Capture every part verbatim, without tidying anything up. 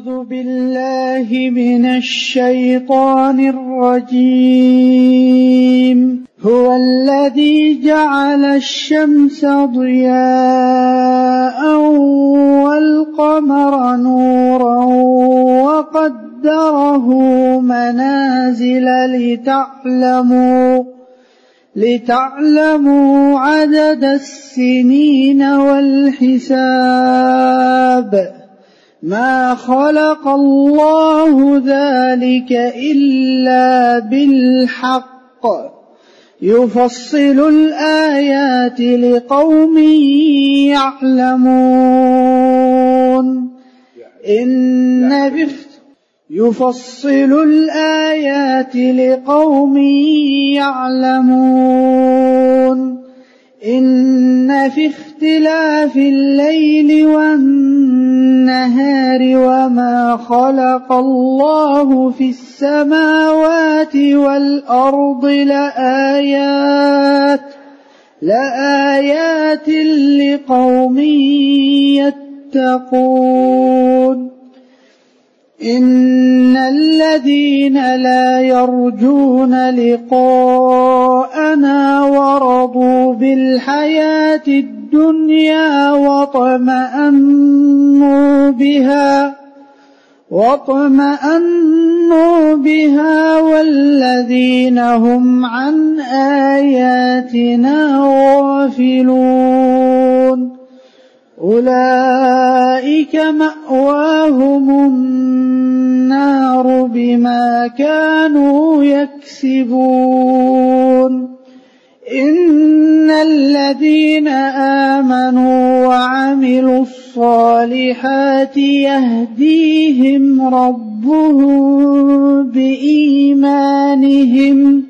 أعوذ بالله من الشيطان الرجيم. هو الذي جعل الشمس ضياء والقمر نورا وقدره منازل لتعلموا لتعلموا عدد السنين والحساب. ما خلق الله ذلك إلا بالحق يفصل الآيات لقوم يعلمون. إن يفصل الآيات لقوم يعلمون. إن في اختلاف الليل والنهار وما خلق الله في السماوات والأرض لآيات لآيات لقوم يتقون. إن الذين لا يرجون لقاءنا ورضوا بالحياة الدنيا واطمأنوا بها واطمأنوا بها والذين هم عن آياتنا غافلون أولئك مأواهم النار بما كانوا يكسبون. إن الذين آمنوا وعملوا الصالحات يهديهم ربهم بإيمانهم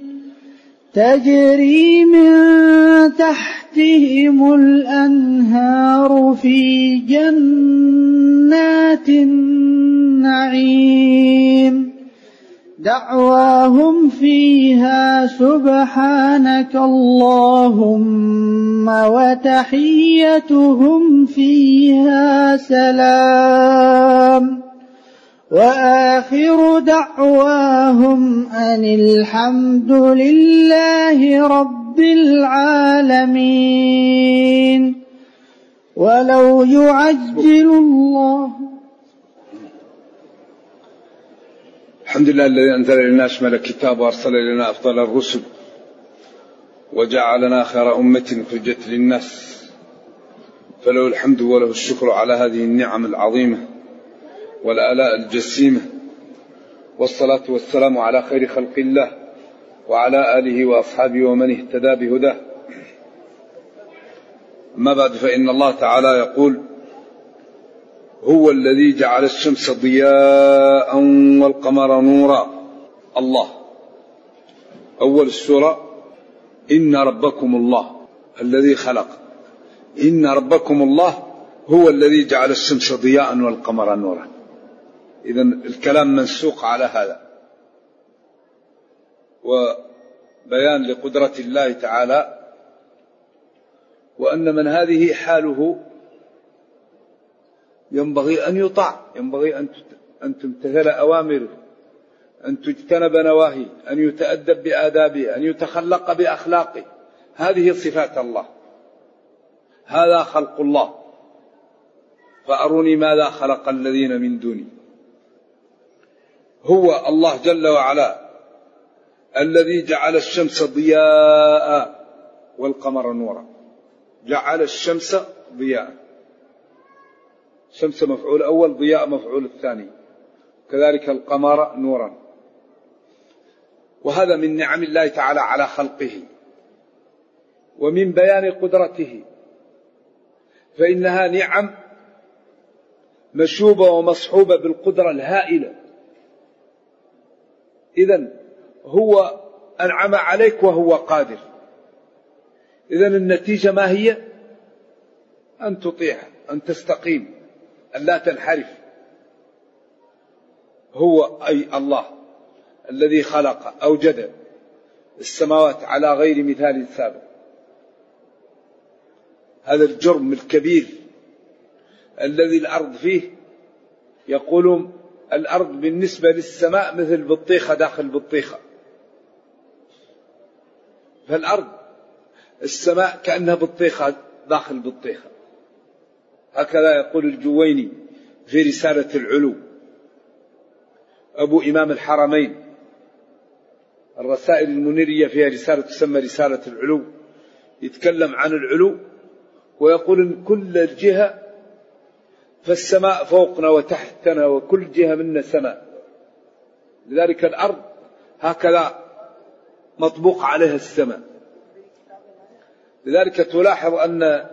تجري من تحتهم الأنهار في جنات النعيم دعواهم فيها سبحانك اللهم وتحيتهم فيها سلام وآخر دعواهم أن الحمد لله رب العالمين. ولو يعجل الله الحمد لله الذي أنزل إلينا أشمل الكتاب وأرسل إلينا أفضل الرسل وجعلنا خير أمة أخرجت للناس، فله الحمد وله الشكر على هذه النعم العظيمة والآلاء الجسيمة، والصلاة والسلام على خير خلق الله وعلى آله وأصحابه ومن اهتدى بهداه. أما بعد، فإن الله تعالى يقول: هو الذي جعل الشمس ضياء والقمر نورا. الله أول السورة: إن ربكم الله الذي خلق. إن ربكم الله هو الذي جعل الشمس ضياء والقمر نورا. إذن الكلام منسوق على هذا، وبيان لقدرة الله تعالى، وأن من هذه حاله ينبغي أن يطاع، ينبغي أن تمتثل أوامره، أن تجتنب نواهيه، أن يتأدب بآدابه، أن يتخلق بأخلاقه. هذه صفات الله، هذا خلق الله. فأروني ماذا خلق الذين من دوني. هو الله جل وعلا الذي جعل الشمس ضياء والقمر نورا. جعل الشمس ضياء، شمس مفعول أول، ضياء مفعول الثاني، كذلك القمر نورا. وهذا من نعم الله تعالى على خلقه ومن بيان قدرته، فإنها نعم مشوبة ومصحوبة بالقدرة الهائلة. إذن هو أنعم عليك وهو قادر. إذن النتيجة ما هي؟ أن تطيع، أن تستقيم، أن لا تنحرف. هو أي الله الذي خلق أوجد السماوات على غير مثال سابق. هذا الجرم الكبير الذي الأرض فيه، يقولون الأرض بالنسبة للسماء مثل بطيخة داخل بطيخة. فالأرض السماء كأنها بطيخة داخل بطيخة. هكذا يقول الجويني في رسالة العلو، أبو إمام الحرمين. الرسائل المنيرية فيها رسالة تسمى رسالة العلو، يتكلم عن العلو ويقول إن كل جهة فالسماء فوقنا وتحتنا وكل جهة منا سماء. لذلك الأرض هكذا مطبوق عليها السماء. لذلك تلاحظ أن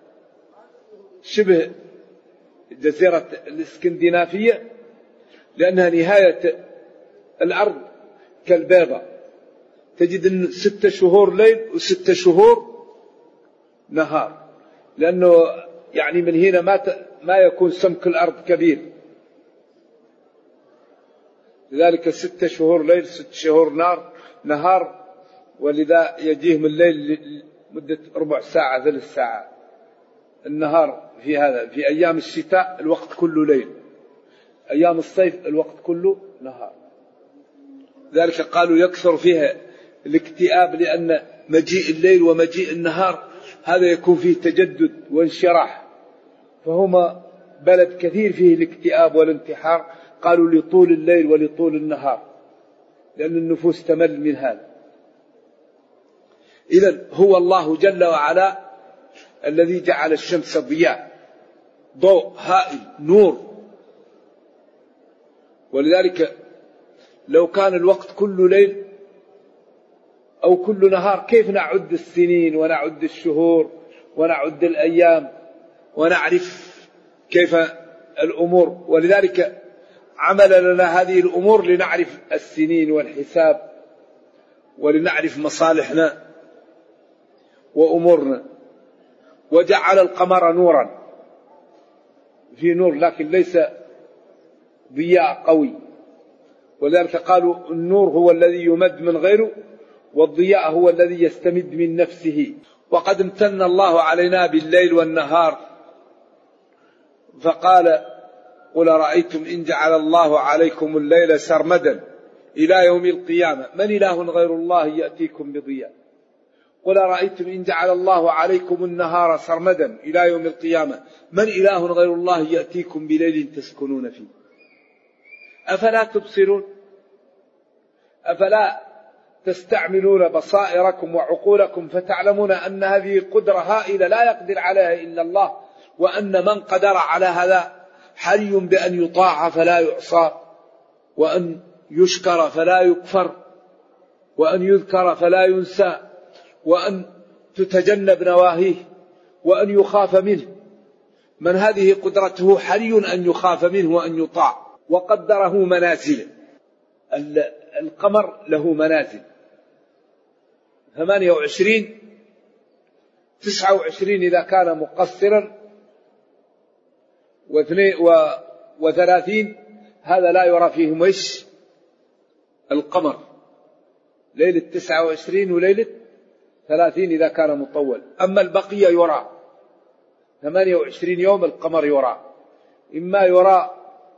شبه جزيرة الإسكندنافية لأنها نهاية الأرض كالبيضة، تجد أن ستة شهور ليل وستة شهور نهار، لأنه يعني من هنا ما ما يكون سمك الأرض كبير. لذلك ستة شهور ليل ست شهور نار نهار، ولذا يجيهم الليل مدة ربع ساعة ثلاث ساعات. النهار في هذا في أيام الشتاء الوقت كله ليل، أيام الصيف الوقت كله نهار. ذلك قالوا يكثر فيها الاكتئاب، لأن مجيء الليل ومجيء النهار هذا يكون فيه تجدد وانشراح، فهما بلد كثير فيه الاكتئاب والانتحار. قالوا لطول الليل ولطول النهار، لأن النفوس تمل من هذا. إذن هو الله جل وعلا الذي جعل الشمس ضياء، ضوء هائل نور. ولذلك لو كان الوقت كله ليل أو كل نهار كيف نعد السنين ونعد الشهور ونعد الأيام ونعرف كيف الأمور؟ ولذلك عمل لنا هذه الأمور لنعرف السنين والحساب ولنعرف مصالحنا وأمورنا. وجعل القمر نورا، في نور لكن ليس ضياء قوي. ولذلك قالوا النور هو الذي يمد من غيره، والضياء هو الذي يستمد من نفسه. وقد امتن الله علينا بالليل والنهار، فقال قل رأيتم إن جعل الله عليكم الليل سرمدا إلى يوم القيامة من إله غير الله يأتيكم بضياء. قل رأيتم إن جعل الله عليكم النهار سرمدا إلى يوم القيامة من إله غير الله يأتيكم بليل تسكنون فيه أفلا تبصرون؟ أفلا تستعملون بصائركم وعقولكم فتعلمون أن هذه قدرة هائلة لا يقدر عليها إلا الله، وأن من قدر على هذا حري بأن يطاع فلا يعصى، وأن يشكر فلا يكفر، وأن يذكر فلا ينسى، وأن تتجنب نواهيه، وأن يخاف منه. من هذه قدرته حري أن يخاف منه وأن يطاع. وقدره منازل. القمر له منازل ثمانية وعشرين تسعة وعشرين إذا كان مقصرا، وثلاثين هذا لا يرى فيه وش القمر، ليلة تسعة وعشرين وليلة ثلاثين إذا كان مطول. أما البقية يرى ثمانية وعشرين يوم القمر يرى، إما يرى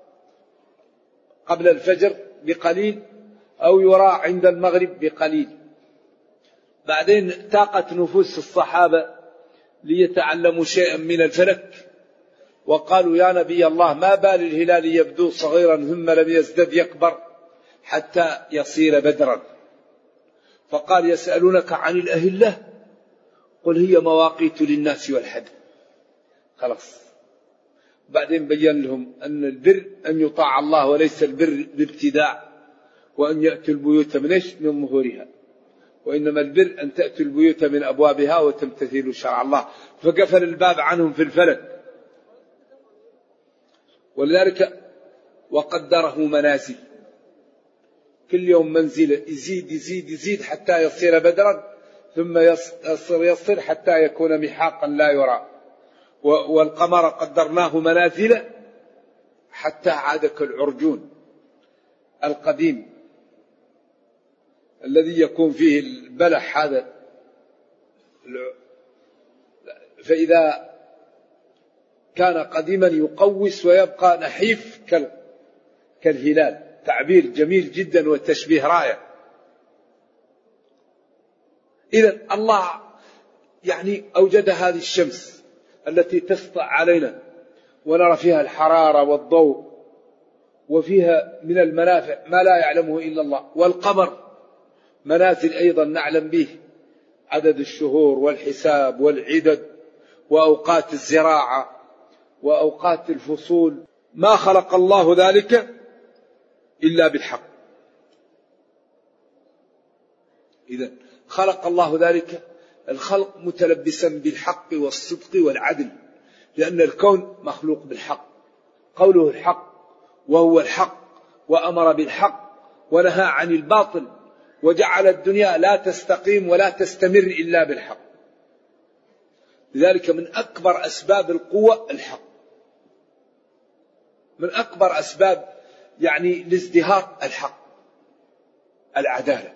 قبل الفجر بقليل أو يرى عند المغرب بقليل. بعدين تاقت نفوس الصحابة ليتعلموا شيئا من الفلك، وقالوا يا نبي الله ما بال الهلال يبدو صغيرا ثم لم يزدد يكبر حتى يصير بدرا؟ فقال يسألونك عن الأهلة قل هي مواقيت للناس والحج. خلاص. بعدين بيّن لهم أن البر أن يطاع الله وليس البر بابتداع، وأن يأتوا البيوت من إيش؟ من ظهورها، وإنما البر أن تأتوا البيوت من أبوابها وتمتثلوا شرع الله. فقفل الباب عنهم في الفلك. ولذلك وقدره منازل، كل يوم منزله يزيد يزيد يزيد حتى يصير بدرا، ثم يصير يصير حتى يكون محاقا لا يرى. والقمر قدرناه منازل حتى عاد كالعرجون القديم الذي يكون فيه البلح هذا. فإذا كان قديما يقوس ويبقى نحيف كالهلال، تعبير جميل جدا والتشبيه رائع. إذن الله يعني أوجد هذه الشمس التي تسطع علينا ونرى فيها الحرارة والضوء، وفيها من المنافع ما لا يعلمه إلا الله، والقمر منازل أيضا نعلم به عدد الشهور والحساب والعدد وأوقات الزراعة وأوقات الفصول. ما خلق الله ذلك إلا بالحق. إذا خلق الله ذلك الخلق متلبسا بالحق والصدق والعدل، لأن الكون مخلوق بالحق، قوله الحق وهو الحق، وأمر بالحق ونهى عن الباطل، وجعل الدنيا لا تستقيم ولا تستمر إلا بالحق. لذلك من أكبر أسباب القوة الحق، من أكبر أسباب يعني الازدهار الحق، العدالة.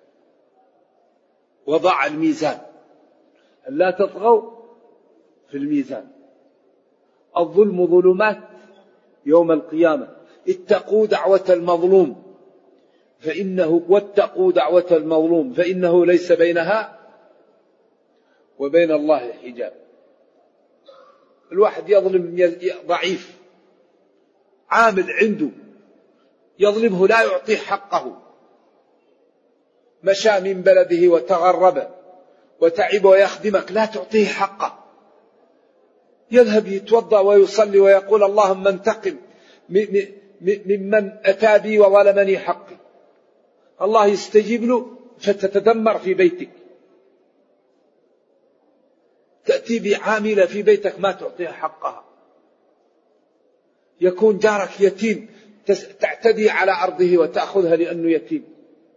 وضع الميزان لا تطغوا في الميزان، الظلم ظلمات يوم القيامة، اتقوا دعوة المظلوم فإنه واتقوا دعوة المظلوم فإنه ليس بينها وبين الله حجاب. الواحد يظلم ضعيف عامل عنده، يظلمه لا يعطيه حقه، مشى من بلده وتغرب وتعب ويخدمك لا تعطيه حقه، يذهب يتوضأ ويصلي ويقول اللهم انتقم ممن أتى بي وظلمني حقي، الله يستجيب له فتتدمر في بيتك. تأتي بعاملة في بيتك ما تعطيها حقها، يكون جارك يتيم تعتدي على أرضه وتأخذها لأنه يتيم.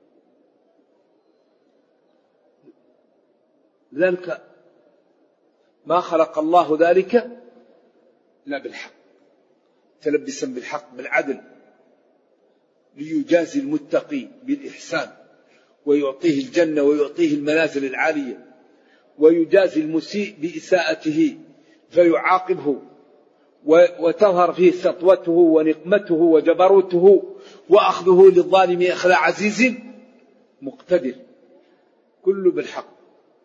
لذلك ما خلق الله ذلك إلا بالحق، تلبسا بالحق بالعدل، ليجازي المتقي بالإحسان ويعطيه الجنة ويعطيه المنازل العالية، ويجازي المسيء بإساءته فيعاقبه وتظهر فيه سطوته ونقمته وجبروته وأخذه للظالم أخذ عزيز مقتدر، كله بالحق.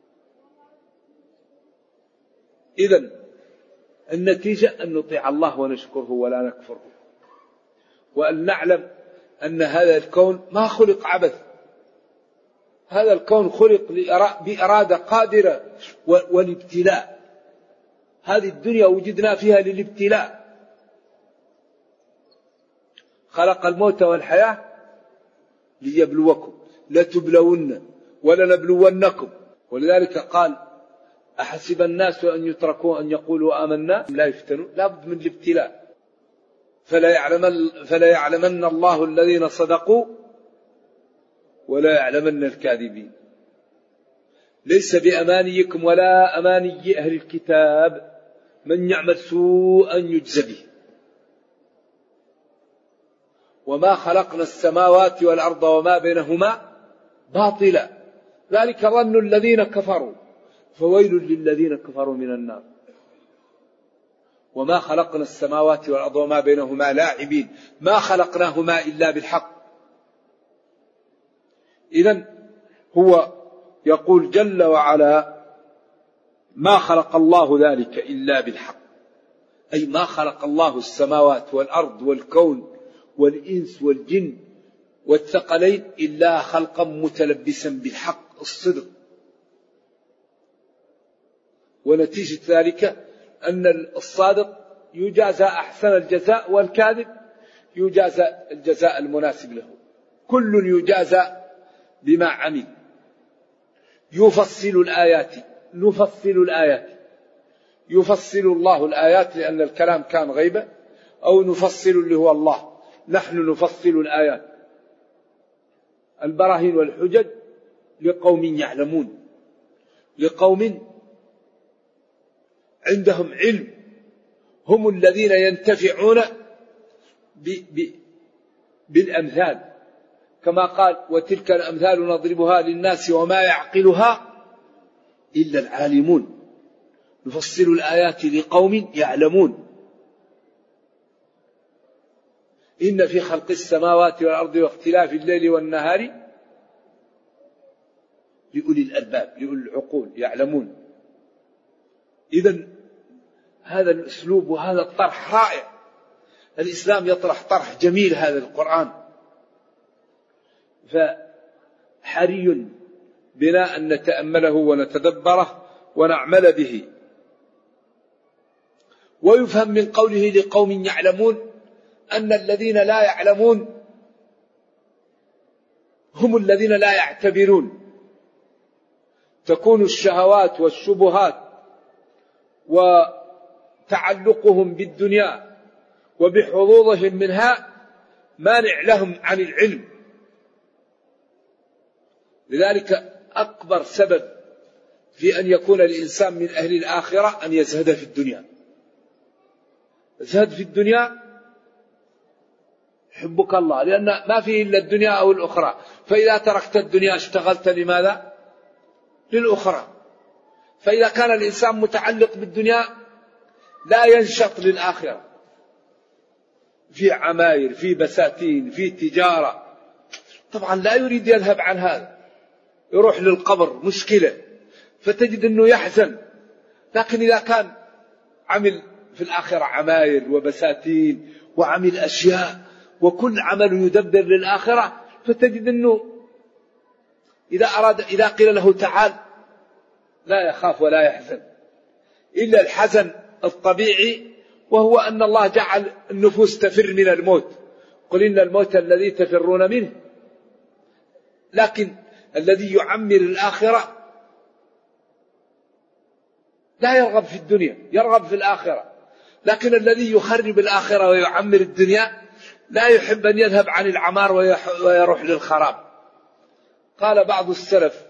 إذن النتيجة أن نطيع الله ونشكره ولا نكفره، وأن نعلم أن هذا الكون ما خلق عبث، هذا الكون خلق بإرادة قادرة والابتلاء. هذه الدنيا وجدنا فيها للابتلاء، خلق الموت والحياة ليبلوكم لتبلون ولنبلونكم. ولذلك قال أحسب الناس أن يتركوا أن يقولوا آمنا لا يفتنون، لا بد من الابتلاء. فلا يعلمن, فلا يعلمن الله الذين صدقوا ولا يعلمن الكاذبين. ليس بأمانيكم ولا أماني أهل الكتاب، من يعمل سوءا يجزى به. وما خلقنا السماوات والأرض وما بينهما باطلا، ذلك ظن الذين كفروا فويل للذين كفروا من النار. وما خلقنا السماوات والأرض وما بينهما لاعبين، ما خلقناهما إلا بالحق. إذن هو يقول جل وعلا ما خلق الله ذلك إلا بالحق، أي ما خلق الله السماوات والأرض والكون والإنس والجن والثقلين إلا خلقا متلبسا بالحق الصدق. ونتيجة ذلك أن الصادق يجازى أحسن الجزاء، والكاذب يجازى الجزاء المناسب له، كل يجازى بما عمل. يفصل الآيات، نفصل الآيات، يفصل الله الآيات لأن الكلام كان غيبة، أو نفصل اللي هو الله، نحن نفصل الآيات البراهين والحجج لقوم يعلمون، لقوم عندهم علم، هم الذين ينتفعون ب ب بالأمثال، كما قال وتلك الأمثال نضربها للناس وما يعقلها إلا العالمون. نفصل الآيات لقوم يعلمون. إن في خلق السماوات والأرض واختلاف الليل والنهار لأولي الألباب، لأولي العقول يعلمون. إذن هذا الأسلوب وهذا الطرح رائع. الإسلام يطرح طرح جميل هذا القرآن، فحري بنا أن نتأمله ونتدبره ونعمل به. ويفهم من قوله لقوم يعلمون أن الذين لا يعلمون هم الذين لا يعتبرون. تكون الشهوات والشبهات وتعلقهم بالدنيا وبحظوظهم منها مانع لهم عن العلم. لذلك أكبر سبب في أن يكون الإنسان من أهل الآخرة أن يزهد في الدنيا. يزهد في الدنيا حبك الله، لأن ما فيه إلا الدنيا أو الأخرى. فإذا تركت الدنيا اشتغلت لماذا؟ للأخرى. فإذا كان الإنسان متعلق بالدنيا لا ينشط للآخرة، في عماير، في بساتين، في تجارة، طبعا لا يريد يذهب عن هذا، يروح للقبر مشكلة، فتجد أنه يحزن. لكن إذا كان عمل في الآخرة عماير وبساتين وعمل أشياء وكل عمل يدبر للآخرة، فتجد أنه إذا أراد إذا قيل له تعال لا يخاف ولا يحزن، إلا الحزن الطبيعي، وهو أن الله جعل النفوس تفر من الموت. قل إن الموت الذي تفرون منه. لكن الذي يعمر الآخرة لا يرغب في الدنيا، يرغب في الآخرة. لكن الذي يخرب الآخرة ويعمر الدنيا لا يحب أن يذهب عن العمار ويروح للخراب. قال بعض السلف،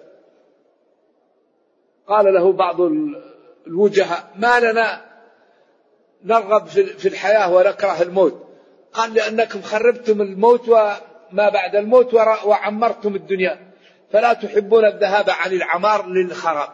قال له بعض الوجهاء: ما لنا نرغب في الحياة ونكره الموت؟ قال: لأنكم خربتم الموت وما بعد الموت وعمرتم الدنيا، فلا تحبون الذهاب عن العمار للخراب.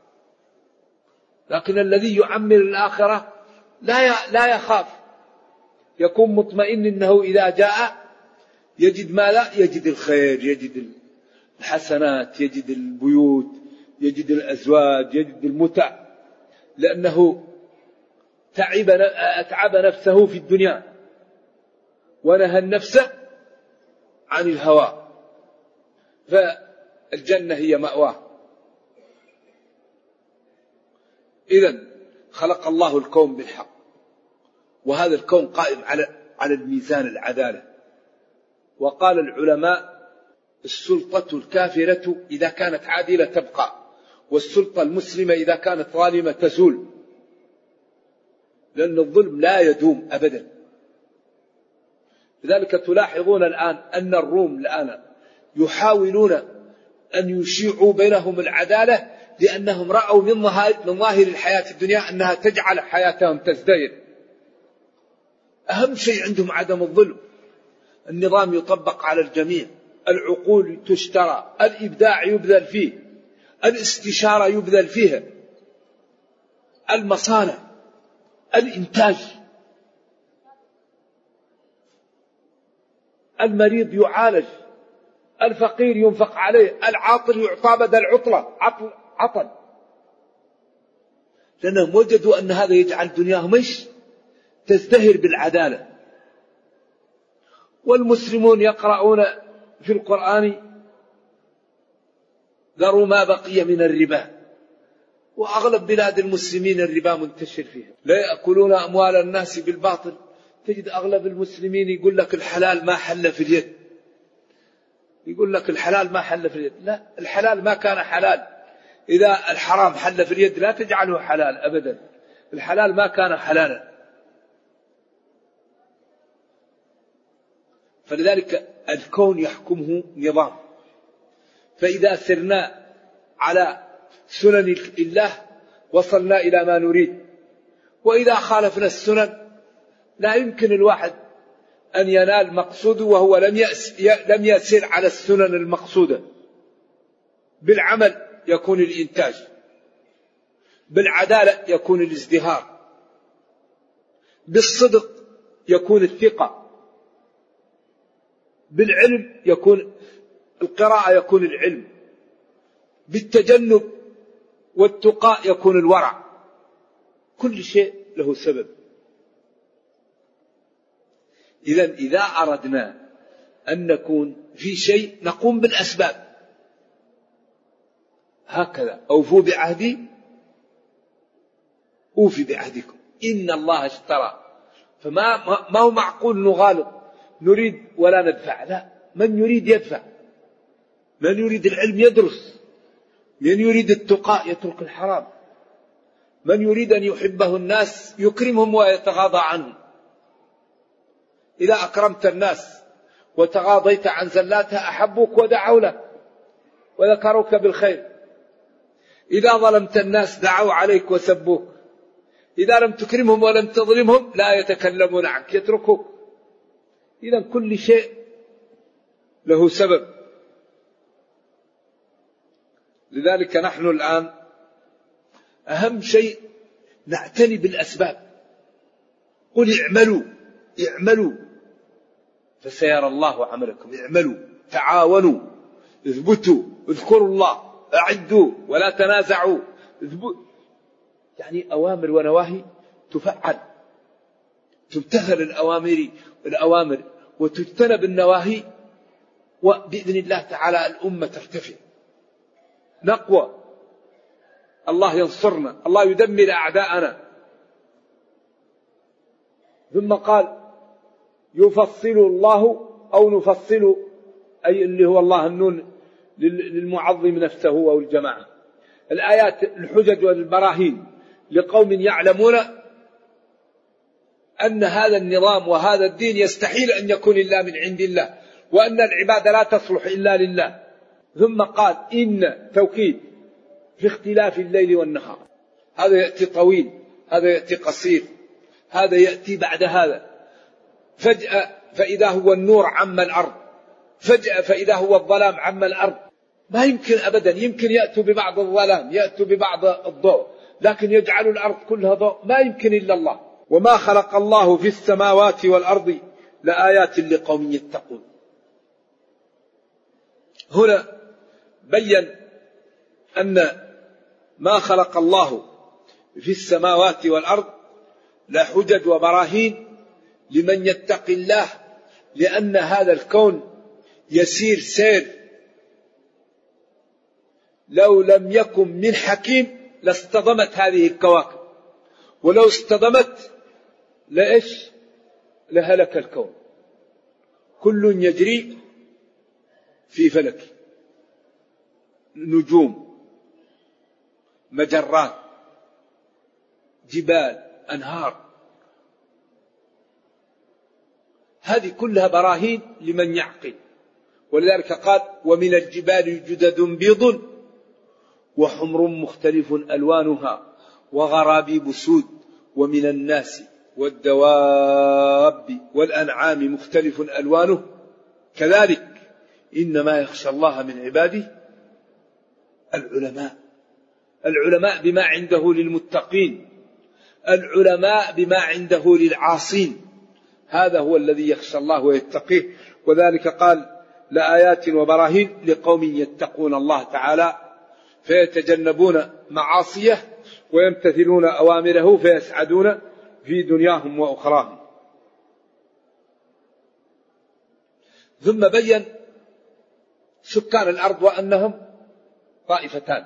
لكن الذي يعمر الآخرة لا لا يخاف، يكون مطمئن أنه إذا جاء يجد ما لا يجد الخير، يجد الحسنات، يجد البيوت، يجد الأزواج، يجد المتع، لأنه تعب أتعب نفسه في الدنيا ونهى النفس عن الهوى، فالجنة هي مأواه. إذن خلق الله الكون بالحق، وهذا الكون قائم على على الميزان العدالة. وقال العلماء: السلطة الكافرة إذا كانت عادلة تبقى، والسلطة المسلمة إذا كانت ظالمة تزول، لأن الظلم لا يدوم أبدا. لذلك تلاحظون الآن أن الروم الآن يحاولون أن يشيعوا بينهم العدالة، لأنهم رأوا من ظاهر من ظاهر الحياة الدنيا أنها تجعل حياتهم تزدهر. أهم شيء عندهم عدم الظلم، النظام يطبق على الجميع، العقول تشترى، الإبداع يبذل فيه، الاستشارة يبذل فيها، المصانع، الإنتاج، المريض يعالج، الفقير ينفق عليه، العاطل يعطى بدل العطلة عطل عطل، لأنهم وجدوا أن هذا يجعل دنياهم إيش؟ تزدهر بالعدالة. والمسلمون يقرؤون في القرآن: ذروا ما بقي من الربا، وأغلب بلاد المسلمين الربا منتشر فيها، لا يأكلون أموال الناس بالباطل. تجد أغلب المسلمين يقول لك الحلال ما حل في اليد، يقول لك الحلال ما حل في اليد. لا، الحلال ما كان حلال. إذا الحرام حل في اليد لا تجعله حلال أبدا، الحلال ما كان حلالا. فلذلك الكون يحكمه نظام، فإذا سرنا على سنن الله وصلنا إلى ما نريد، وإذا خالفنا السنن لا يمكن الواحد أن ينال مقصوده وهو لم لم يسير على السنن المقصودة. بالعمل يكون الإنتاج، بالعدالة يكون الازدهار، بالصدق يكون الثقة، بالعلم يكون القراءة، يكون العلم، بالتجنب والتقاء يكون الورع. كل شيء له سبب. إذن إذا أردنا أن نكون في شيء نقوم بالأسباب. هكذا أوفوا بعهدي أوفي بعهدكم إن الله اشترى. فما ما هو معقول نغالط نريد ولا ندفع، لا، من يريد يدفع، من يريد العلم يدرس، من يريد التقاء يترك الحرام، من يريد أن يحبه الناس يكرمهم ويتغاضى عنهم. إذا أكرمت الناس وتغاضيت عن زلاتها أحبوك ودعوا لك وذكروك بالخير. إذا ظلمت الناس دعوا عليك وسبوك. إذا لم تكرمهم ولم تظلمهم لا يتكلمون عنك، يتركوك. إذا كل شيء له سبب. لذلك نحن الآن أهم شيء نعتني بالأسباب. قل اعملوا اعملوا فسيرى الله عملكم. اعملوا، تعاونوا، اثبتوا، اذكروا الله، أعدوا ولا تنازعوا. يعني أوامر ونواهي تفعل، تمتثل الأوامر الأوامر وتجتنب النواهي، وبإذن الله تعالى الأمة ترتفع، نقوى، الله ينصرنا، الله يدمر أعداءنا. ثم قال يفصل الله أو نفصل، أي اللي هو الله النون للمعظم نفسه أو الجماعة. الآيات الحجج والبراهين لقوم يعلمون أن هذا النظام وهذا الدين يستحيل أن يكون إلا من عند الله، وأن العبادة لا تصلح إلا لله. ثم قال إن توكيد في اختلاف الليل والنهار. هذا يأتي طويل، هذا يأتي قصير، هذا يأتي بعد هذا. فجأة فإذا هو النور عم الأرض، فجأة فإذا هو الظلام عم الأرض. ما يمكن أبدا. يمكن يأتوا ببعض الظلام، يأتوا ببعض الضوء، لكن يجعلوا الأرض كلها ضوء ما يمكن إلا الله. وما خلق الله في السماوات والأرض لآيات لقوم يتقون. هنا بين أن ما خلق الله في السماوات والأرض لحجج وبراهين لمن يتقي الله، لأن هذا الكون يسير سير لو لم يكن من حكيم لاصطدمت هذه الكواكب، ولو اصطدمت لإيش لهلك الكون. كل يجري في فلك، نجوم، مجرات، جبال، أنهار، هذه كلها براهين لمن يعقل. ولذلك قال ومن الجبال جدد بيض وحمر مختلف ألوانها وغرابيب سود ومن الناس والدواب والأنعام مختلف ألوانه كذلك إنما يخشى الله من عباده العلماء. العلماء بما عنده للمتقين، العلماء بما عنده للعاصين. هذا هو الذي يخشى الله ويتقيه. وذلك قال لآيات وبراهين لقوم يتقون الله تعالى فيتجنبون معاصيه ويمتثلون أوامره فيسعدون في دنياهم وأخراهم. ثم بين سكان الأرض وأنهم طائفتان،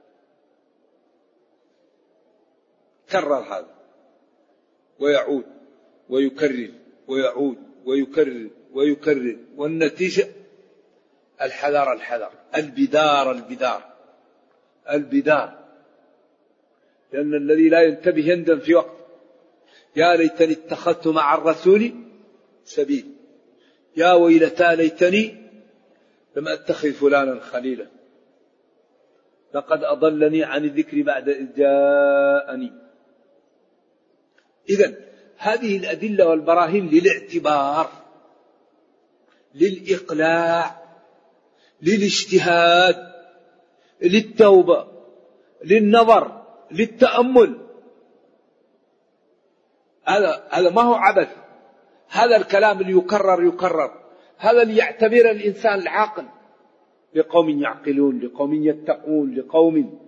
كرر هذا ويعود ويكرر ويعود ويكرر ويكرر، والنتيجة الحذر الحذر، البدار البدار البدار، لأن الذي لا ينتبه يندم في وقت. يا ليتني اتخذت مع الرسول سبيل، يا ويلتى ليتني لم أتخذ فلانا خليلا لقد أضلني عن الذكر بعد إذ جاءني. إذن هذه الأدلة والبراهين للاعتبار، للإقلاع، للاجتهاد، للتوبة، للنظر، للتأمل. هذا هذا ما هو عبث. هذا الكلام اللي يكرر يكرر هذا ليعتبر الإنسان العاقل، لقوم يعقلون، لقوم يتقون، لقوم.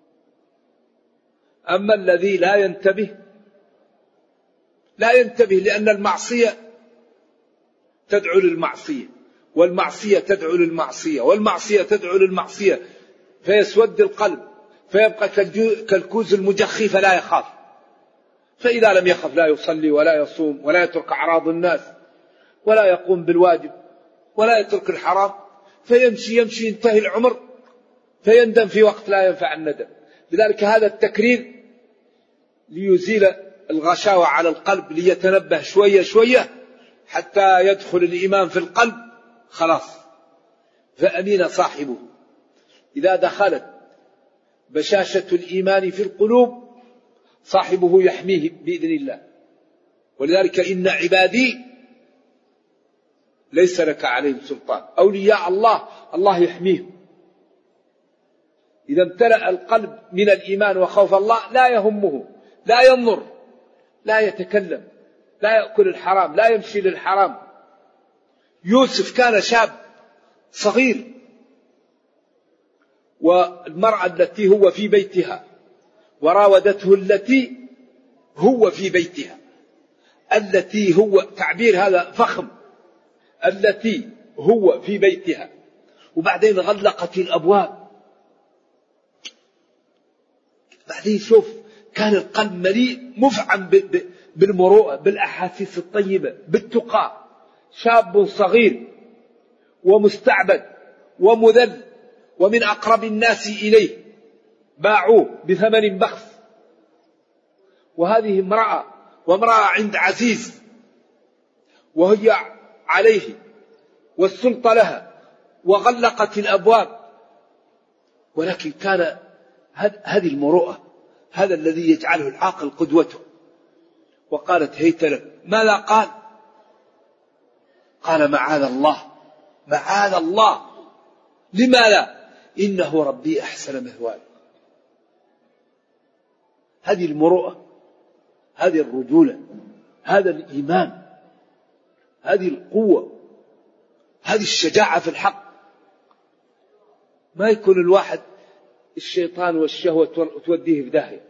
أما الذي لا ينتبه لا ينتبه لأن المعصية تدعو للمعصية، والمعصية تدعو للمعصية، والمعصية تدعو للمعصية، فيسود القلب فيبقى كالكوز المجخي فلا يخاف. فإذا لم يخف لا يصلي ولا يصوم ولا يترك أعراض الناس ولا يقوم بالواجب ولا يترك الحرام، فيمشي يمشي ينتهي العمر فيندم في وقت لا ينفع الندم. لذلك هذا التكرير ليزيل الغشاوة على القلب، ليتنبه شوية شوية حتى يدخل الإيمان في القلب خلاص. فأمين صاحبه إذا دخلت بشاشة الإيمان في القلوب صاحبه يحميه بإذن الله. ولذلك إن عبادي ليس لك عليهم سلطان، أولياء الله الله يحميهم. إذا امتلأ القلب من الإيمان وخوف الله لا يهمه، لا ينظر، لا يتكلم، لا يأكل الحرام، لا يمشي للحرام. يوسف كان شاب صغير، والمرأة التي هو في بيتها وراودته التي هو في بيتها، التي هو تعبير هذا فخم، التي هو في بيتها، وبعدين غلقت الأبواب. بعدين شوف كان القلب مليء مفعم بالمروءة، بالأحاسيس الطيبة، بالتقى. شاب صغير ومستعبد ومذل ومن أقرب الناس إليه، باعوه بثمن بخس. وهذه امرأة، وامرأة عند عزيز وهي عليه والسلطة لها، وغلقت الأبواب. ولكن كان هذه المروءة، هذا الذي يجعله العاقل قدوته. وقالت هيت لك. ماذا قال؟ قال معاذ الله، معاذ الله. لماذا؟ إنه ربي أحسن مثواي. هذه المروءة، هذه الرجولة، هذا الإيمان، هذه القوة، هذه الشجاعة في الحق. ما يكون الواحد الشيطان والشهوة توديه في داهية.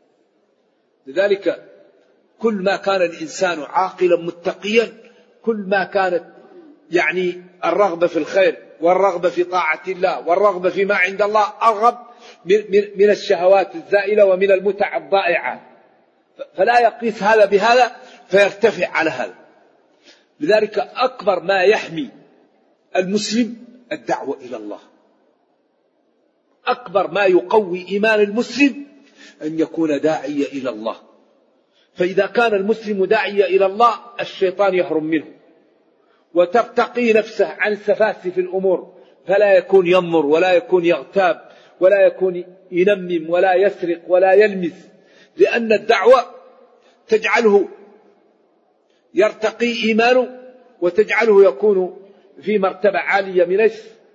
لذلك كل ما كان الإنسان عاقلا متقيا، كل ما كانت يعني الرغبة في الخير والرغبة في طاعة الله والرغبة فيما عند الله أرغب من الشهوات الزائلة ومن المتع الضائعة. فلا يقيس هذا بهذا فيرتفع على هذا. لذلك أكبر ما يحمي المسلم الدعوة إلى الله. أكبر ما يقوي إيمان المسلم أن يكون داعية إلى الله. فإذا كان المسلم داعية إلى الله الشيطان يهرم منه، وترتقي نفسه عن السفاسف في الأمور، فلا يكون ينظر ولا يكون يغتاب ولا يكون ينمم ولا يسرق ولا يلمس، لأن الدعوة تجعله يرتقي إيمانه وتجعله يكون في مرتبة عالية من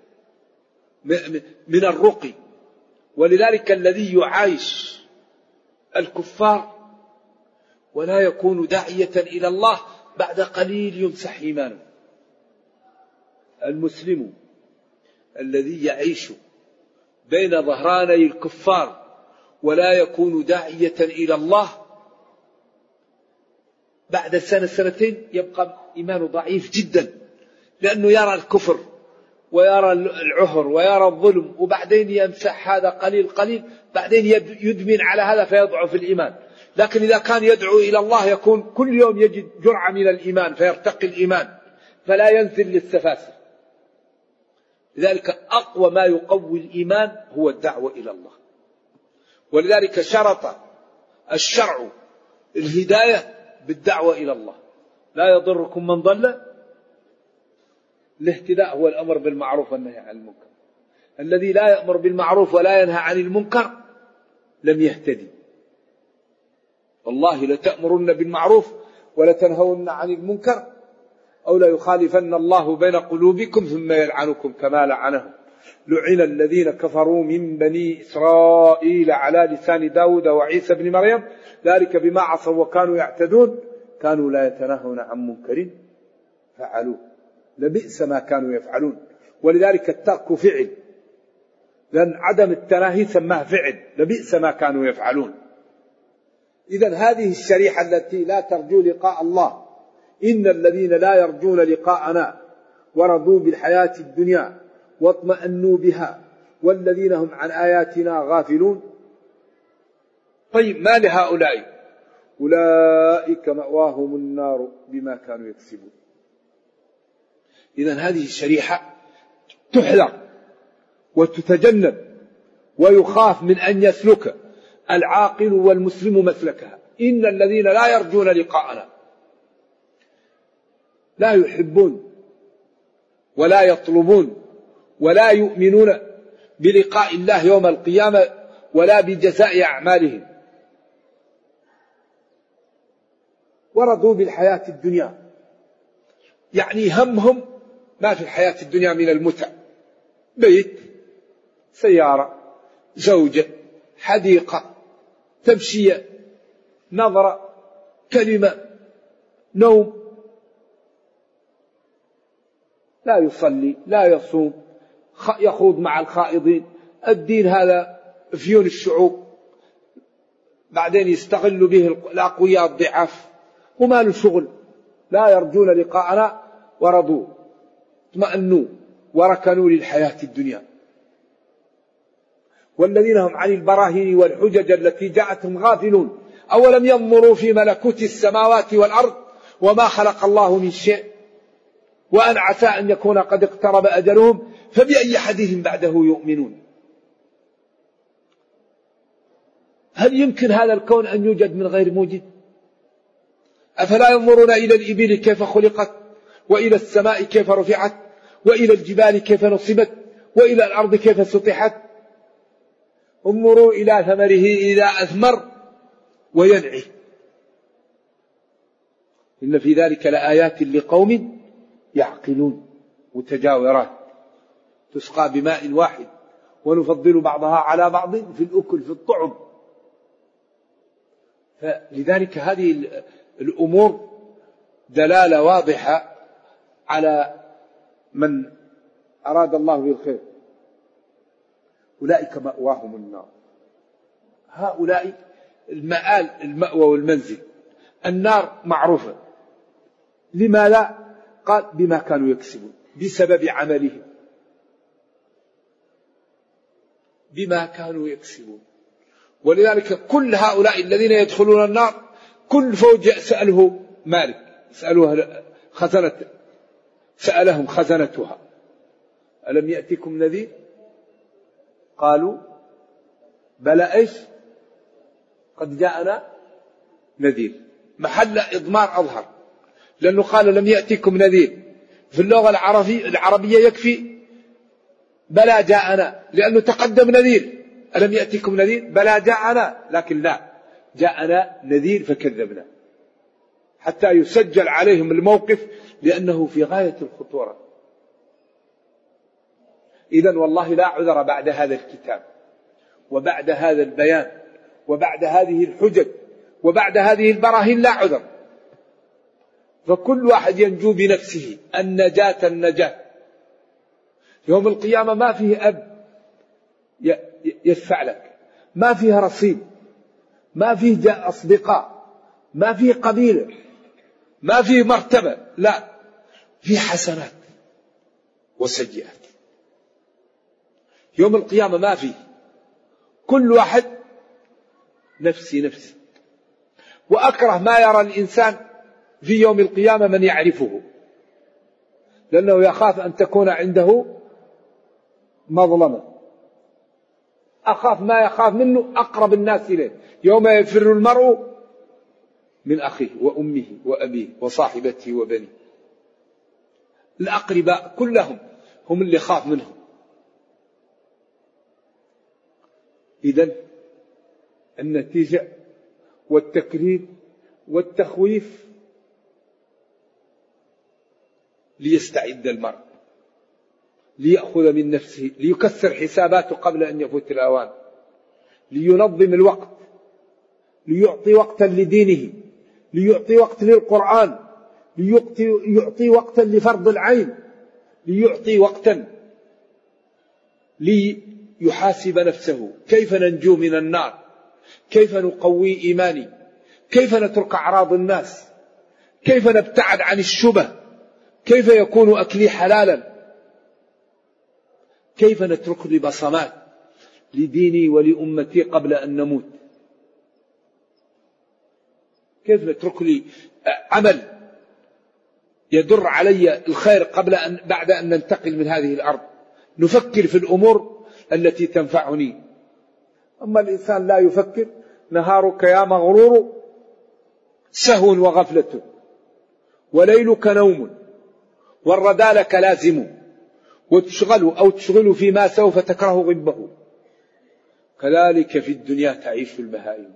من الرقي. ولذلك الذي يعايش الكفار ولا يكون داعية إلى الله بعد قليل يمسح إيمانه. المسلم الذي يعيش بين ظهراني الكفار ولا يكون داعية إلى الله بعد سنة سنتين يبقى إيمانه ضعيف جدا، لأنه يرى الكفر ويرى العهر ويرى الظلم، وبعدين يمسح هذا قليل قليل، بعدين يدمن على هذا فيضعف الإيمان. لكن إذا كان يدعو إلى الله يكون كل يوم يجد جرعة من الإيمان فيرتقي الإيمان فلا ينزل للسفاسف. لذلك أقوى ما يقوي الإيمان هو الدعوة إلى الله. ولذلك شرط الشرع الهداية بالدعوة إلى الله. لا يضركم من ضل. الاهتداء هو الأمر بالمعروف والنهي عن المنكر. الذي لا يأمر بالمعروف ولا ينهى عن المنكر لم يهتدي. والله لتأمرن بالمعروف ولتنهون عن المنكر أو لا يخالفن الله بين قلوبكم ثم يلعنكم كما لعنهم. لعن الذين كفروا من بني إسرائيل على لسان داود وعيسى بن مريم ذلك بما عصوا وكانوا يعتدون كانوا لا يتناهون عن منكر فعلوه. لبئس ما كانوا يفعلون. ولذلك الترك فعل، لأن عدم التناهي سماه فعل، لبئس ما كانوا يفعلون. إذن هذه الشريحة التي لا ترجو لقاء الله، إن الذين لا يرجون لقاءنا ورضوا بالحياة الدنيا واطمأنوا بها والذين هم عن آياتنا غافلون. طيب ما لهؤلاء؟ أولئك مأواهم النار بما كانوا يكسبون. إذن هذه الشريحة تحذر وتتجنب، ويخاف من أن يسلك العاقل والمسلم مسلكها. إن الذين لا يرجون لقاءنا لا يحبون ولا يطلبون ولا يؤمنون بلقاء الله يوم القيامة ولا بجزاء أعمالهم، ورضوا بالحياة الدنيا، يعني همهم ما في الحياة الدنيا من المتع، بيت، سيارة، زوجة، حديقة، تمشية، نظرة، كلمة، نوم. لا يصلي، لا يصوم، يخوض مع الخائضين. الدين هذا فيون الشعوب، بعدين يستغل به الأقوياء الضعاف، وما له شغل. لا يرجون لقاءنا ورضوا اطمأنوا وركنوا للحياة الدنيا. والذين هم عن البراهين والحجج التي جاءتهم غافلون، أولم ينظروا في ملكوت السماوات والأرض وما خلق الله من شيء وأن عسى أن يكون قد اقترب أجلهم فبأي حديث بعده يؤمنون. هل يمكن هذا الكون أن يوجد من غير موجد؟ أفلا ينظرون إلى الإبل كيف خلقت، وإلى السماء كيف رفعت، وإلى الجبال كيف نصبت، وإلى الأرض كيف سطحت. انظروا إلى ثمره إذا أثمر وينعي، إن في ذلك لآيات لقوم يعقلون. متجاورات تسقى بماء واحد ونفضل بعضها على بعض في الأكل في الطعم. فلذلك هذه الأمور دلالة واضحة على من أراد الله بالخير. أولئك مأواهم النار. هؤلاء المآل، المأوى والمنزل. النار معروفة، لماذا؟ قال بما كانوا يكسبون، بسبب عملهم، بما كانوا يكسبون. ولذلك كل هؤلاء الذين يدخلون النار كل فوج سأله مالك، سألوها خزنة، سألهم خزنتها ألم يأتكم نذير؟ قالوا بلى إيش؟ قد جاءنا نذير. محل إضمار أظهر، لأنه قال لم يأتكم نذير. في اللغة العربية العربية يكفي بلى جاءنا، لأنه تقدم نذير. ألم يأتكم نذير؟ بلى جاءنا، لكن لا، جاءنا نذير فكذبنا، حتى يسجل عليهم الموقف، لأنه في غاية الخطورة. إذن والله لا عذر بعد هذا الكتاب وبعد هذا البيان وبعد هذه الحجج وبعد هذه البراهين، لا عذر. فكل واحد ينجو بنفسه النجاة النجاة. يوم القيامة ما فيه أب يدفع لك، ما فيه رصيد، ما فيه جاء أصدقاء، ما فيه قبيلة، ما فيه مرتبة، لا، فيه حسنات وسيئات. يوم القيامة ما فيه، كل واحد نفسي نفسي. وأكره ما يرى الإنسان في يوم القيامة من يعرفه، لأنه يخاف أن تكون عنده مظلمة. أخاف ما يخاف منه أقرب الناس إليه، يوم يفر المرء من أخيه وأمه وأبيه وصاحبته وبنيه. الأقرباء كلهم هم اللي خاف منهم. إذن النتيجة والتكرير والتخويف ليستعد المرء، ليأخذ من نفسه، ليكسر حساباته قبل أن يفوت الأوان، لينظم الوقت، ليعطي وقتا لدينه، ليعطي وقت للقرآن، ليعطي وقتا لفرض العين، ليعطي وقتا ليحاسب نفسه، كيف ننجو من النار، كيف نقوي إيماني، كيف نترك أعراض الناس، كيف نبتعد عن الشبه، كيف يكون أكلي حلالا، كيف نترك لي بصمات لديني ولأمتي قبل أن نموت، كيف نترك لي عمل يدر علي الخير قبل أن بعد أن ننتقل من هذه الأرض. نفكر في الأمور التي تنفعني. أما الإنسان لا يفكر، نهارك يا مغرور سهو وغفلة، وليلك نوم، والردى لك لازم، وتشغل أو تشغل فيما سوف تكره غبه، كذلك في الدنيا تعيش البهائم.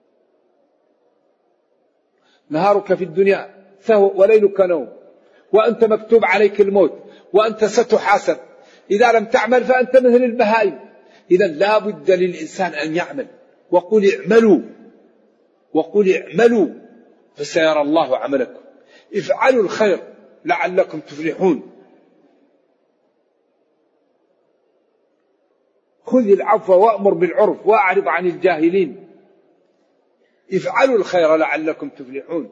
نهارك في الدنيا سهو وليلك نوم، وأنت مكتوب عليك الموت، وأنت ستحاسب. إذا لم تعمل فأنت مثل البهائم. إذا لا بد للإنسان أن يعمل. وقل اعملوا وقل اعملوا فسيرى الله عملكم. افعلوا الخير لعلكم تفلحون. خذ العفو وأمر بالعرف وأعرض عن الجاهلين. افعلوا الخير لعلكم تفلحون.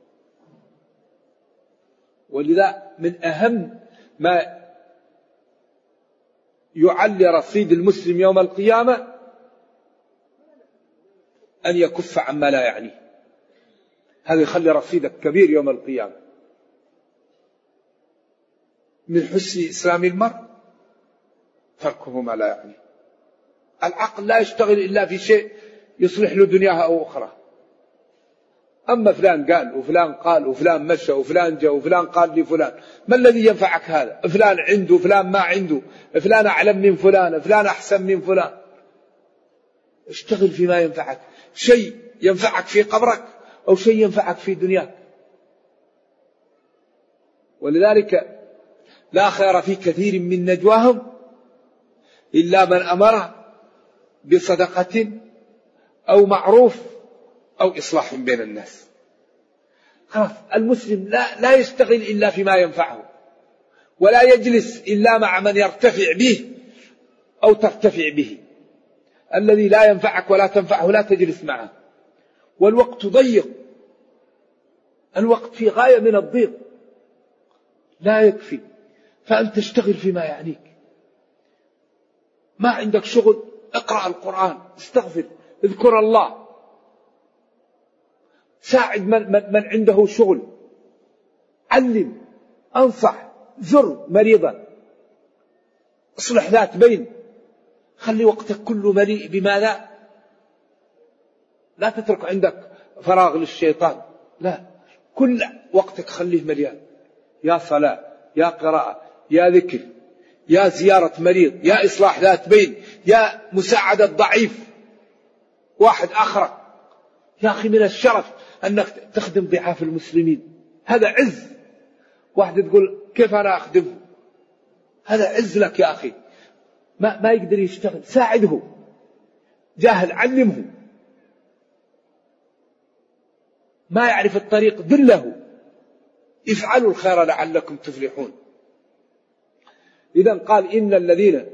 ولذا من أهم ما يعلي رصيد المسلم يوم القيامة أن يكف عما لا يعنيه. هذا يخلي رصيدك كبير يوم القيامة. من حسن إسلام المرء تركه ما لا يعنيه. العقل لا يشتغل إلا في شيء يصلح له دنياها أو أخرى. أما فلان قال وفلان قال وفلان مشى وفلان جاء وفلان قال لفلان، ما الذي ينفعك هذا؟ فلان عنده فلان ما عنده، فلان أعلم من فلان، فلان أحسن من فلان. اشتغل فيما ينفعك، شيء ينفعك في قبرك أو شيء ينفعك في دنياك. ولذلك لا خير في كثير من نجواهم إلا من أمر بصدقة أو معروف أو إصلاح بين الناس. خلاص المسلم لا, لا يشتغل إلا فيما ينفعه، ولا يجلس إلا مع من يرتفع به أو ترتفع به. الذي لا ينفعك ولا تنفعه لا تجلس معه. والوقت ضيق، الوقت في غاية من الضيق، لا يكفي. فأنت تشتغل فيما يعنيك. ما عندك شغل، اقرأ القرآن، استغفر، اذكر الله، ساعد من, من, من عنده شغل، علم، أنصح، زر مريضا، اصلح ذات بين. خلي وقتك كله مليء بماذا؟ لا تترك عندك فراغ للشيطان، لا، كل وقتك خليه مليان. يا صلاة، يا قراءة، يا ذكر، يا زيارة مريض، يا إصلاح ذات بين، يا مساعدة ضعيف، واحد أخرق. يا أخي من الشرف أنك تخدم ضعاف المسلمين، هذا عز. واحد تقول كيف أنا أخدمه؟ هذا عز لك يا أخي. ما, ما يقدر يشتغل، ساعده. جاهل علمه، ما يعرف الطريق دله. افعلوا الخير لعلكم تفلحون. إذا قال إن الذين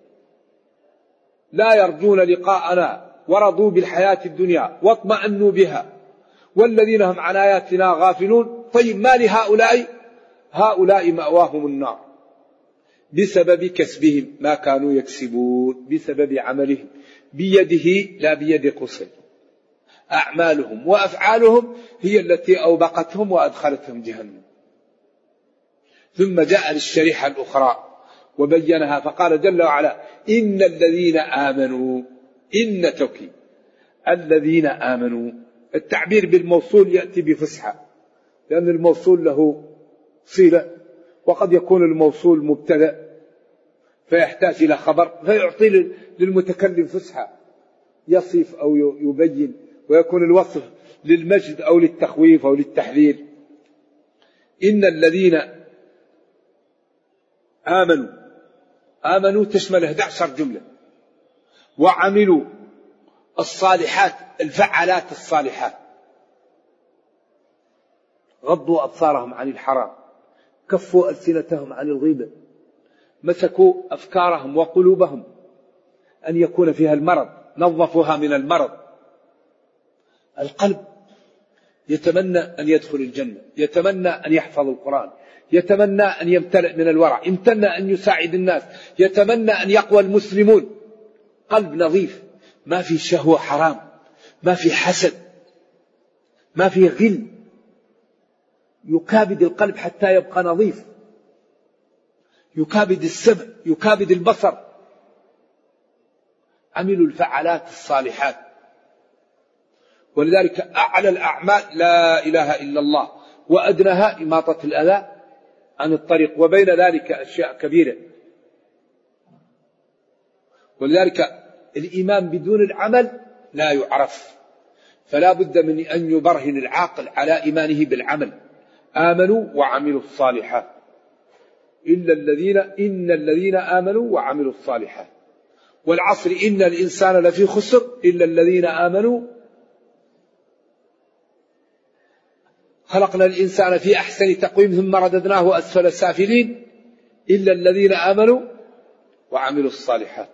لا يرجون لقاءنا ورضوا بالحياة الدنيا واطمأنوا بها والذين هم عن آياتنا غافلون. طيب ما لهؤلاء؟ هؤلاء مأواهم النار بسبب كسبهم ما كانوا يكسبون، بسبب عملهم بيده لا بيد قصي. أعمالهم وأفعالهم هي التي أوبقتهم وأدخلتهم جهنم. ثم جاء للشريحة الأخرى وبينها فقال جل وعلا إن الذين آمنوا. إن توكيد الذين آمنوا. التعبير بالموصول يأتي بفسحة، لأن الموصول له صلة، وقد يكون الموصول مبتدأ فيحتاج إلى خبر فيعطي للمتكلم فسحة، يصف أو يبين، ويكون الوصف للمجد أو للتخويف أو للتحذير. إن الذين آمنوا. آمنوا تشمل إحدى عشرة جملة. وعملوا الصالحات، الفعالات الصالحات، غضوا أبصارهم عن الحرام، كفوا ألسنتهم عن الغيبة، مسكوا أفكارهم وقلوبهم أن يكون فيها المرض، نظفوها من المرض. القلب يتمنى أن يدخل الجنة، يتمنى أن يحفظ القرآن، يتمنى أن يمتلئ من الورع، يتمنى أن يساعد الناس، يتمنى أن يقوى المسلمون. قلب نظيف، ما في شهوة حرام، ما في حسد، ما في غل. يكابد القلب حتى يبقى نظيف، يكابد السمع، يكابد البصر. عملوا الفعالات الصالحات. ولذلك أعلى الأعمال لا إله إلا الله، وأدناها إماطة الأذى عن الطريق، وبين ذلك أشياء كبيرة. ولذلك الإيمان بدون العمل لا يعرف، فلا بد من أن يبرهن العاقل على إيمانه بالعمل. آمنوا وعملوا الصالحات إلا الذين إن الذين آمنوا وعملوا الصالحات. والعصر إن الإنسان لفي خسر إلا الذين آمنوا. خلقنا الإنسان في أحسن تقويم ثم رددناه أسفل سافلين إلا الذين آمنوا وعملوا الصالحات.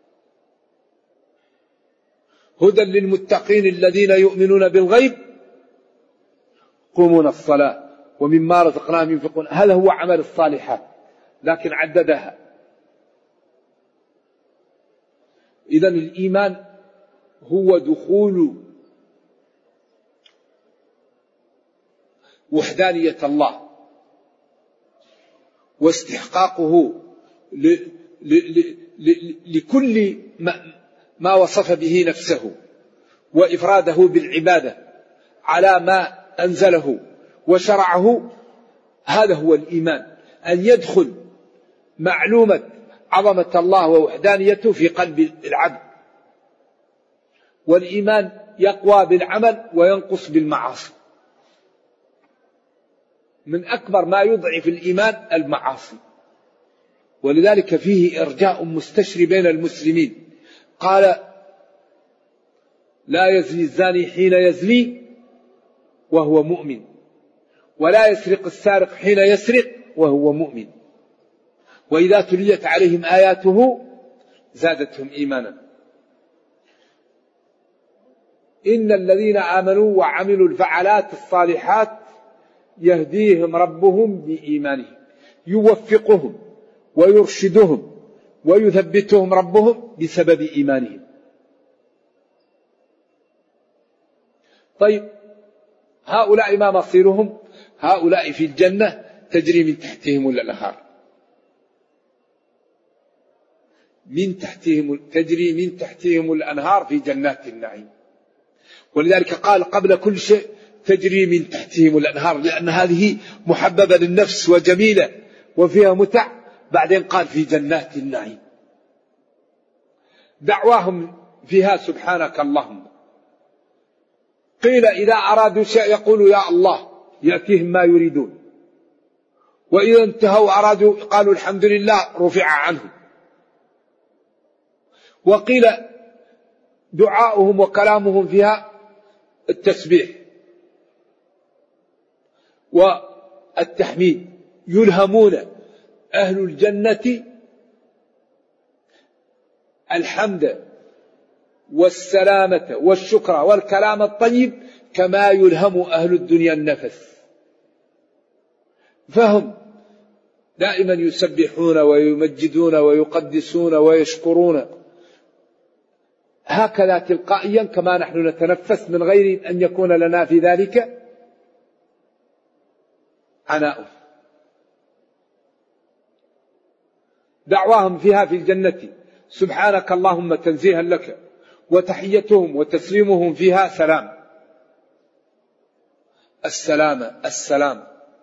هدى للمتقين الذين يؤمنون بالغيب يقومون الصلاة ومما رزقناهم ينفقون. هذا هو عمل الصالحات، لكن عددها. إذن الإيمان هو دخول وحدانية الله واستحقاقه ل... ل... ل... لكل ما... ما وصف به نفسه، وإفراده بالعبادة على ما أنزله وشرعه. هذا هو الإيمان، أن يدخل معلومة عظمة الله ووحدانيته في قلب العبد. والإيمان يقوى بالعمل وينقص بالمعاصي. من أكبر ما يضعف الإيمان المعاصي. ولذلك فيه إرجاء مستشري بين المسلمين. قال لا يزني الزاني حين يزني وهو مؤمن، ولا يسرق السارق حين يسرق وهو مؤمن، وإذا تليت عليهم آياته زادتهم إيمانا. إن الذين آمنوا وعملوا الفعالات الصالحات يهديهم ربهم بإيمانهم، يوفقهم ويرشدهم ويثبتهم ربهم بسبب إيمانهم. طيب، هؤلاء ما مصيرهم؟ هؤلاء في الجنة تجري من تحتهم الأنهار، من تحتهم تجري من تحتهم الأنهار في جنات النعيم. ولذلك قال قبل كل شيء تجري من تحتهم الأنهار، لأن هذه محببة للنفس وجميلة وفيها متع. بعدين قال في جنات النعيم. دعواهم فيها سبحانك اللهم. قيل إذا أرادوا شيء يقولوا يا الله، يأتيهم ما يريدون. وإذا انتهوا أرادوا قالوا الحمد لله، رفع عنهم. وقيل دعاؤهم وكلامهم فيها التسبيح والتحميد. يلهمون أهل الجنة الحمد والسلامة والشكر والكلام الطيب كما يلهم أهل الدنيا النفس. فهم دائما يسبحون ويمجدون ويقدسون ويشكرون هكذا تلقائيا كما نحن نتنفس من غير أن يكون لنا في ذلك عناء. دعواهم فيها في الجنة سبحانك اللهم تنزيها لك، وتحيتهم وتسليمهم فيها سلام. السلام السلام.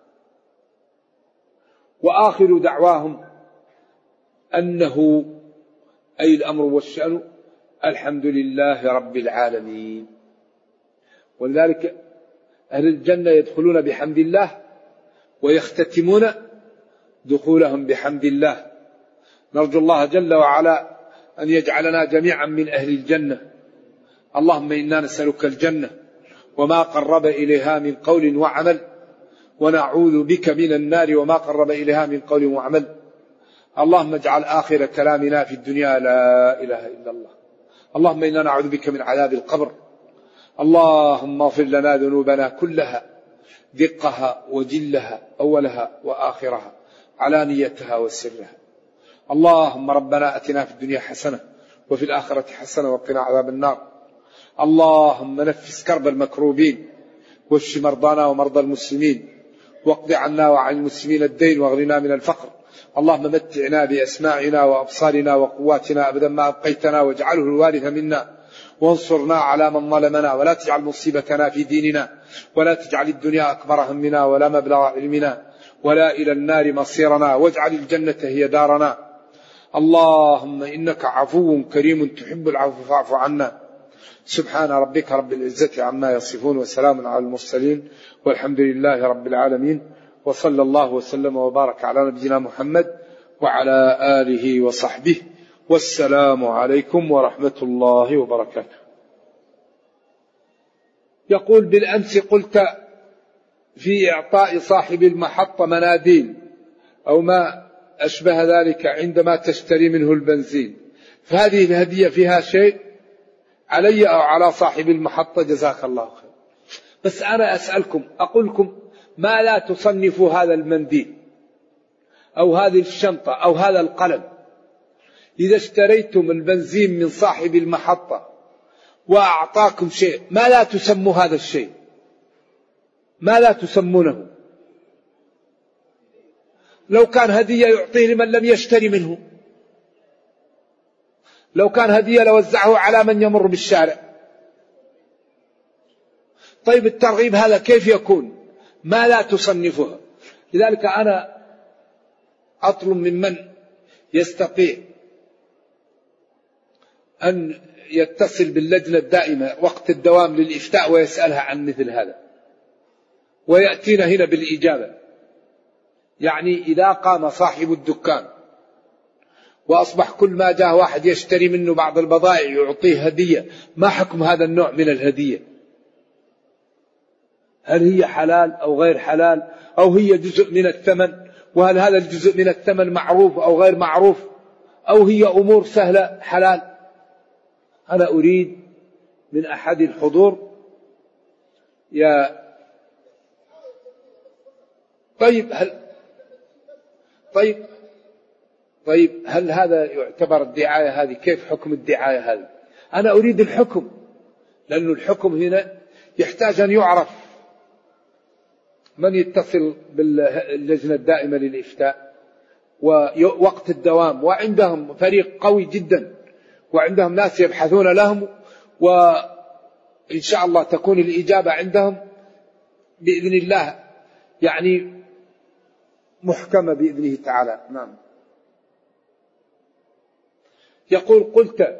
وآخر دعواهم أنه أي الأمر والشأن الحمد لله رب العالمين. ولذلك أهل الجنة يدخلون بحمد الله ويختتمون دخولهم بحمد الله. نرجو الله جل وعلا أن يجعلنا جميعا من أهل الجنة. اللهم إنا نسألك الجنة وما قرب إليها من قول وعمل، ونعوذ بك من النار وما قرب إليها من قول وعمل. اللهم اجعل آخر كلامنا في الدنيا لا إله إلا الله. اللهم إنا نعوذ بك من عذاب القبر. اللهم اغفر لنا ذنوبنا كلها دقها وجلها أولها وآخرها علانيتها وسرها. اللهم ربنا أتنا في الدنيا حسنة وفي الآخرة حسنة وقنا عذاب النار. اللهم نفس كرب المكروبين واشف مرضانا ومرضى المسلمين واقض عنا وعن المسلمين الدين واغننا من الفقر. اللهم متعنا بأسماعنا وأبصارنا وقواتنا أبدا ما أبقيتنا واجعله الوارث منا وانصرنا على من ظلمنا ولا تجعل مصيبتنا في ديننا ولا تجعل الدنيا أكبر همنا ولا مبلغ علمنا ولا إلى النار مصيرنا واجعل الجنة هي دارنا. اللهم إنك عفو كريم تحب العفو فاعف عنا. سبحان ربك رب العزة عما يصفون وسلام على المرسلين والحمد لله رب العالمين وصلى الله وسلم وبارك على نبينا محمد وعلى آله وصحبه والسلام عليكم ورحمة الله وبركاته. يقول بالأمس قلت في إعطاء صاحب المحطة مناديل أو ما أشبه ذلك عندما تشتري منه البنزين، فهذه الهدية فيها شيء علي أو على صاحب المحطة؟ جزاك الله خير. بس أنا أسألكم أقول لكم ما لا تصنفوا هذا المنديل أو هذه الشنطة أو هذا القلم إذا اشتريتم البنزين من صاحب المحطة وأعطاكم شيء ما لا تسموا هذا الشيء، ما لا تسمونه؟ لو كان هدية يعطيه لمن لم يشتري منه، لو كان هدية لوزعه على من يمر بالشارع. طيب الترغيب هذا كيف يكون؟ ما لا تصنفها. لذلك أنا أطلب ممن يستطيع أن يتصل باللجنة الدائمة وقت الدوام للإفتاء ويسألها عن مثل هذا ويأتينا هنا بالإجابة. يعني إذا قام صاحب الدكان وأصبح كل ما جاء واحد يشتري منه بعض البضائع يعطيه هدية، ما حكم هذا النوع من الهدية؟ هل هي حلال أو غير حلال أو هي جزء من الثمن؟ وهل هذا الجزء من الثمن معروف أو غير معروف أو هي أمور سهلة حلال؟ أنا أريد من أحد الحضور يا طيب هل طيب طيب هل هذا يعتبر الدعاية هذه؟ كيف حكم الدعاية هذه؟ أنا أريد الحكم، لأن الحكم هنا يحتاج أن يعرف. من يتصل باللجنة الدائمة للإفتاء ووقت الدوام وعندهم فريق قوي جدا وعندهم ناس يبحثون لهم وإن شاء الله تكون الإجابة عندهم بإذن الله يعني محكمة بإذنه تعالى. نعم. يقول قلت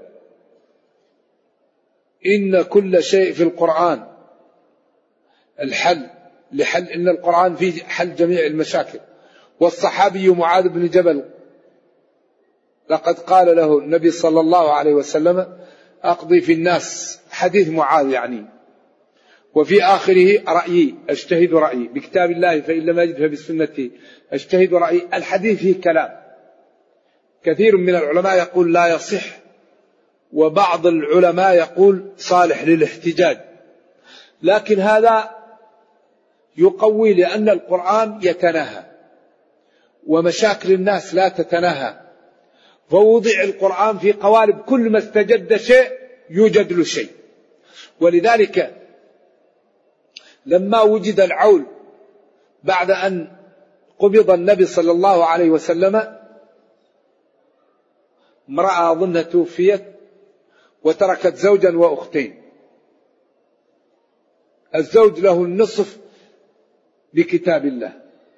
إن كل شيء في القرآن الحل لحل إن القرآن فيه حل جميع المشاكل. والصحابي معاذ بن جبل لقد قال له النبي صلى الله عليه وسلم أقضي في الناس، حديث معاذ يعني، وفي آخره رأيي أجتهد رأيي بكتاب الله فإن لم أجد فبسنته أجتهد رأيي. الحديث فيه كلام كثير من العلماء يقول لا يصح، وبعض العلماء يقول صالح للاحتجاج، لكن هذا يقوي لأن القرآن يتناهى ومشاكل الناس لا تتناهى، فوضع القرآن في قوالب كل ما استجد شيء يوجد له شيء. ولذلك لما وجد العول بعد أن قبض النبي صلى الله عليه وسلم، امرأة أظنها توفيت وتركت زوجا وأختين. الزوج له النصف بكتاب الله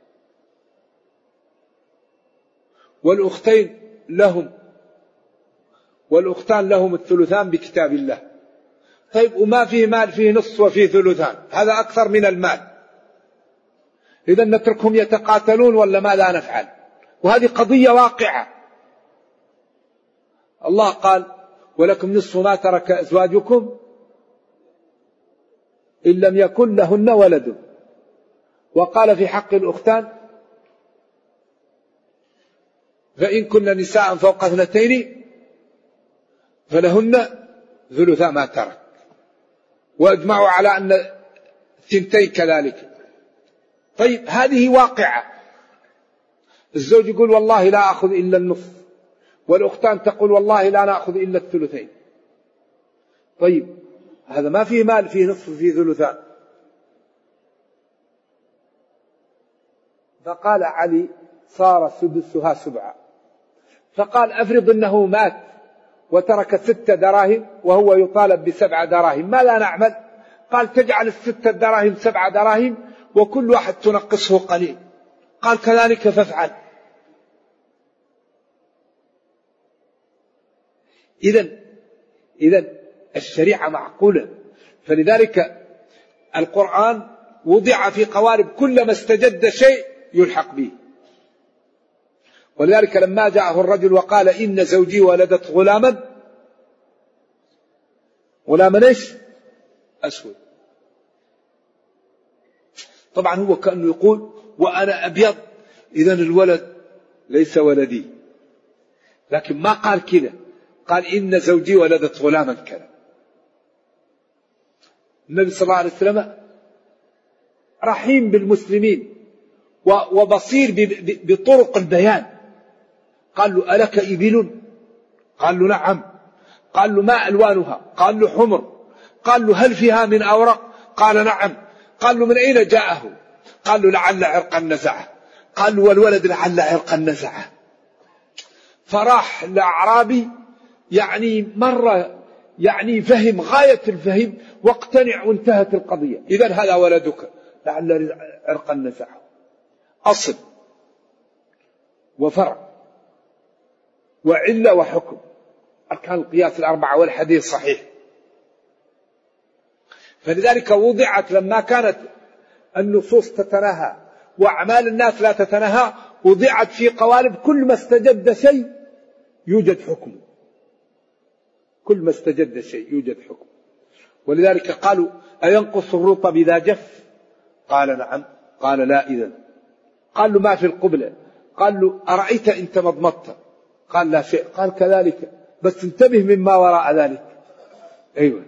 والأختين لهم والأختان لهم الثلثان بكتاب الله. طيب وما فيه مال فيه نصف وفيه ثلثان، هذا أكثر من المال. إذا نتركهم يتقاتلون ولا ماذا نفعل؟ وهذه قضية واقعة. الله قال ولكم نصف ما ترك أزواجكم إن لم يكن لهن ولد. وقال في حق الأختان فإن كن نساء فوق اثنتين فلهن ثلثا ما ترك، وأجمعوا على أن الثنتين كذلك. طيب هذه واقعة، الزوج يقول والله لا أخذ إلا النصف، والأختان تقول والله لا نأخذ إلا الثلثين. طيب هذا ما فيه مال، فيه نصف فيه ثلثان. فقال علي صار سدسها سبعة. فقال أفرض أنه مات وترك ست دراهم وهو يطالب بسبع دراهم، ماذا نعمل؟ قال تجعل الست دراهم سبع دراهم وكل واحد تنقصه قليل. قال كذلك فافعل. إذن إذن الشريعة معقولة. فلذلك القرآن وضع في قوارب كلما استجد شيء يلحق به. ولذلك لما جاءه الرجل وقال إن زوجي ولدت غلاما غلاما إيش؟ أسود. طبعا هو كأنه يقول وأنا أبيض إذن الولد ليس ولدي، لكن ما قال كذا، قال إن زوجي ولدت غلاما كذا. النبي صلى الله عليه وسلم رحيم بالمسلمين وبصير بطرق البيان. قال له ألك إبل؟ قال له نعم. قال له ما ألوانها؟ قال له حمر. قال له هل فيها من أورق؟ قال نعم. قال له من أين جاءه؟ قال له لعل عرقا نزعه. قال له والولد لعل عرقا نزعه. فراح الأعرابي يعني مرة يعني فهم غاية الفهم واقتنع وانتهت القضية. إذن هذا ولدك لعل عرقا نزعه. أصل وفرع وعلة وحكم، أركان القياس الأربعة والحديث صحيح. فلذلك وضعت لما كانت النصوص تتناهى وأعمال الناس لا تتناهى، وضعت في قوالب كل ما استجد شيء يوجد حكم، كل ما استجد شيء يوجد حكم. ولذلك قالوا أينقص الرطب إذا جف؟ قال نعم. قال لا إذن. قال له ما في القبلة؟ قال له أرأيت إن تمضمضت؟ قال لا شيء. قال كذلك بس انتبه مما وراء ذلك. أيوة.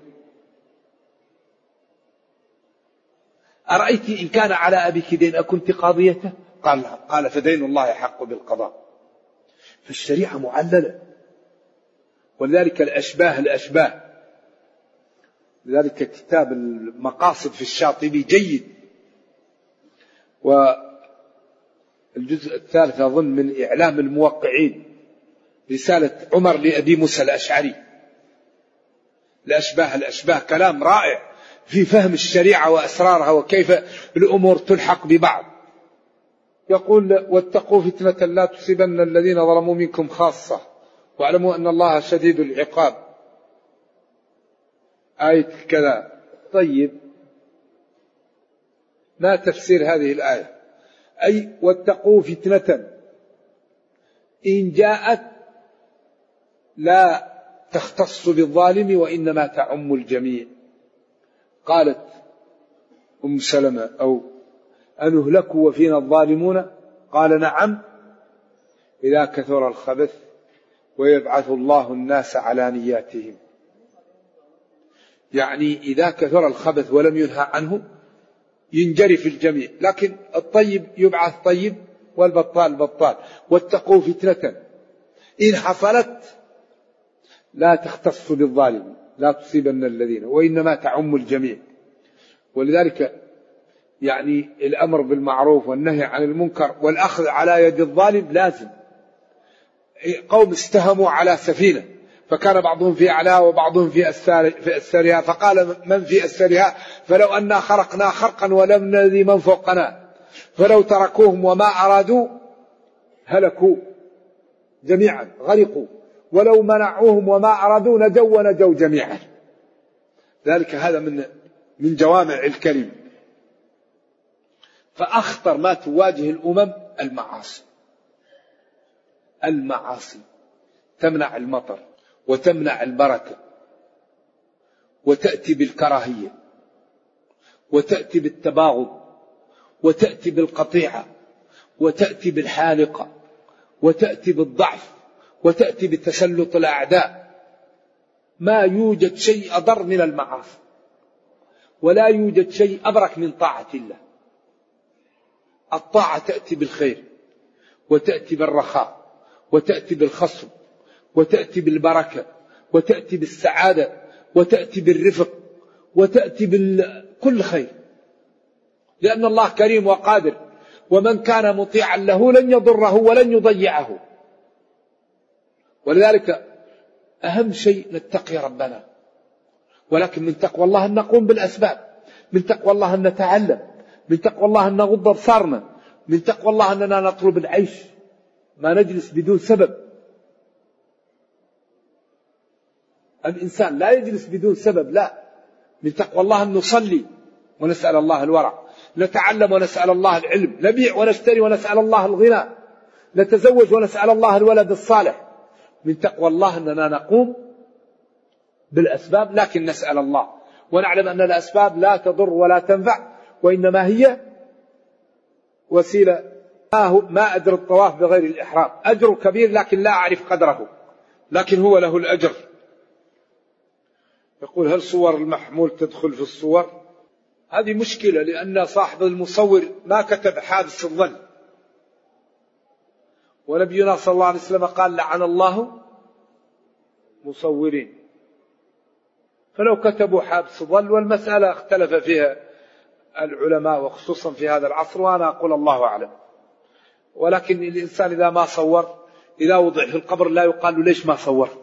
أرأيت إن كان على أبيك دين أكنت قاضيته؟ قال لا. قال فدين الله حق بالقضاء. فالشريعة معللة. ولذلك الأشباه الأشباه لذلك كتاب المقاصد في الشاطبي جيد. والجزء الثالث أظن من إعلام الموقعين رسالة عمر لأبي موسى الأشعري، الأشباه الأشباه كلام رائع في فهم الشريعة وأسرارها وكيف الأمور تلحق ببعض. يقول واتقوا فتنة لا تصيبن الذين ظلموا منكم خاصة واعلموا أن الله شديد العقاب. آية كذا. طيب ما تفسير هذه الآية؟ أي واتقوا فتنة إن جاءت لا تختص بالظالم وإنما تعم الجميع. قالت أم سلمة أو أنهلكوا وفينا الظالمون؟ قال نعم إذا كثر الخبث ويبعث الله الناس على نياتهم. يعني إذا كثر الخبث ولم ينهى عنه ينجري في الجميع، لكن الطيب يبعث طيب والبطال بطال. واتقوا فتنة إن حصلت لا تختص بالظالم لا تصيبن الذين وإنما تعم الجميع. ولذلك يعني الأمر بالمعروف والنهي عن المنكر والأخذ على يد الظالم لازم. قوم استهموا على سفينة فكان بعضهم في أعلاها وبعضهم في أسفلها، فقال من في أسفلها فلو أنا خرقنا خرقا ولم نذي من فوقنا فلو تركوهم وما أرادوا هلكوا جميعا غرقوا، ولو منعوهم وما أرادوا نجوا ونجوا جميعا. ذلك هذا من من جوامع الكلم. فأخطر ما تواجه الأمم المعاصي. المعاصي تمنع المطر وتمنع البركة وتأتي بالكراهية وتأتي بالتباغض وتأتي بالقطيعة وتأتي بالحالقة وتأتي بالضعف وتأتي بتسلط الأعداء. ما يوجد شيء أضر من المعاصي، ولا يوجد شيء أبرك من طاعة الله. الطاعة تأتي بالخير، وتأتي بالرخاء، وتأتي بالخصم، وتأتي بالبركة، وتأتي بالسعادة، وتأتي بالرفق، وتأتي بكل خير، لأن الله كريم وقادر، ومن كان مطيعا له لن يضره ولن يضيعه. ولذلك أهم شيء نتقي ربنا، ولكن من تقوى الله أن نقوم بالأسباب، من تقوى الله أن نتعلم، من تقوى الله أن نغض أبصارنا، من تقوى الله أننا نطلب العيش، ما نجلس بدون سبب. الإنسان لا يجلس بدون سبب، لا. من تقوى الله أن نصلي ونسأل الله الورع، نتعلم ونسأل الله العلم، نبيع ونشتري ونسأل الله الغنى، نتزوج ونسأل الله الولد الصالح. من تقوى الله أننا نقوم بالأسباب، لكن نسأل الله، ونعلم أن الأسباب لا تضر ولا تنفع، وإنما هي وسيلة. ما أجر الطواف بغير الإحرام؟ أجر كبير لكن لا أعرف قدره، لكن هو له الأجر. يقول: هل صور المحمول تدخل في الصور؟ هذه مشكلة، لأن صاحب المصور ما كتب حادث الظن، ونبينا صلى الله عليه وسلم قال: لعن الله مصورين. فلو كتبوا حادث الظن، والمسألة اختلف فيها العلماء وخصوصا في هذا العصر، وأنا أقول الله أعلم. ولكن الإنسان إذا ما صور، إذا وضع في القبر لا يقال له ليش ما صورت،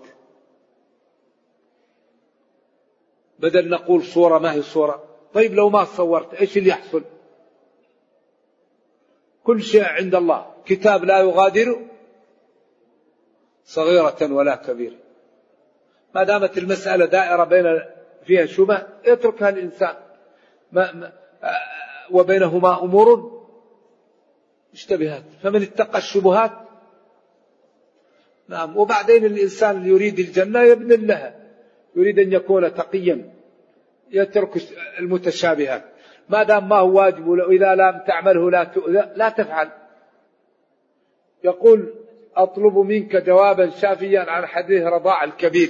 بدل نقول صورة ما هي صورة. طيب لو ما صورت إيش اللي يحصل؟ كل شيء عند الله، كتاب لا يغادر صغيرة ولا كبيرة. ما دامت المسألة دائرة بين فيها شبه يتركها الإنسان، ما ما وبينهما أمور اشتبهات، فمن اتقى الشبهات. نعم. وبعدين الإنسان اللي يريد الجنة يبني لها، يريد أن يكون تقيا يترك المتشابهات، ما دام ما هو واجب، وإذا لم تعمله لا تؤذى لا تفعل. يقول: أطلب منك جوابا شافيا عن حديث رضاع الكبير.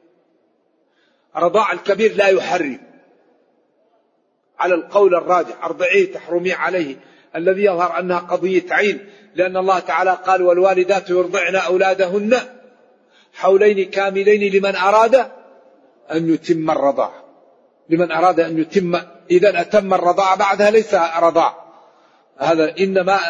رضاع الكبير لا يحرم على القول الراجح، أرضعيه تحرمي عليه، الذي يظهر أنها قضية عين، لأن الله تعالى قال: والوالدات يرضعن أولادهن حولين كاملين لمن أراد أن يتم الرضاع، لمن أراد أن يتم. إذا أتم الرضاع بعدها ليس رضاع، هذا إنما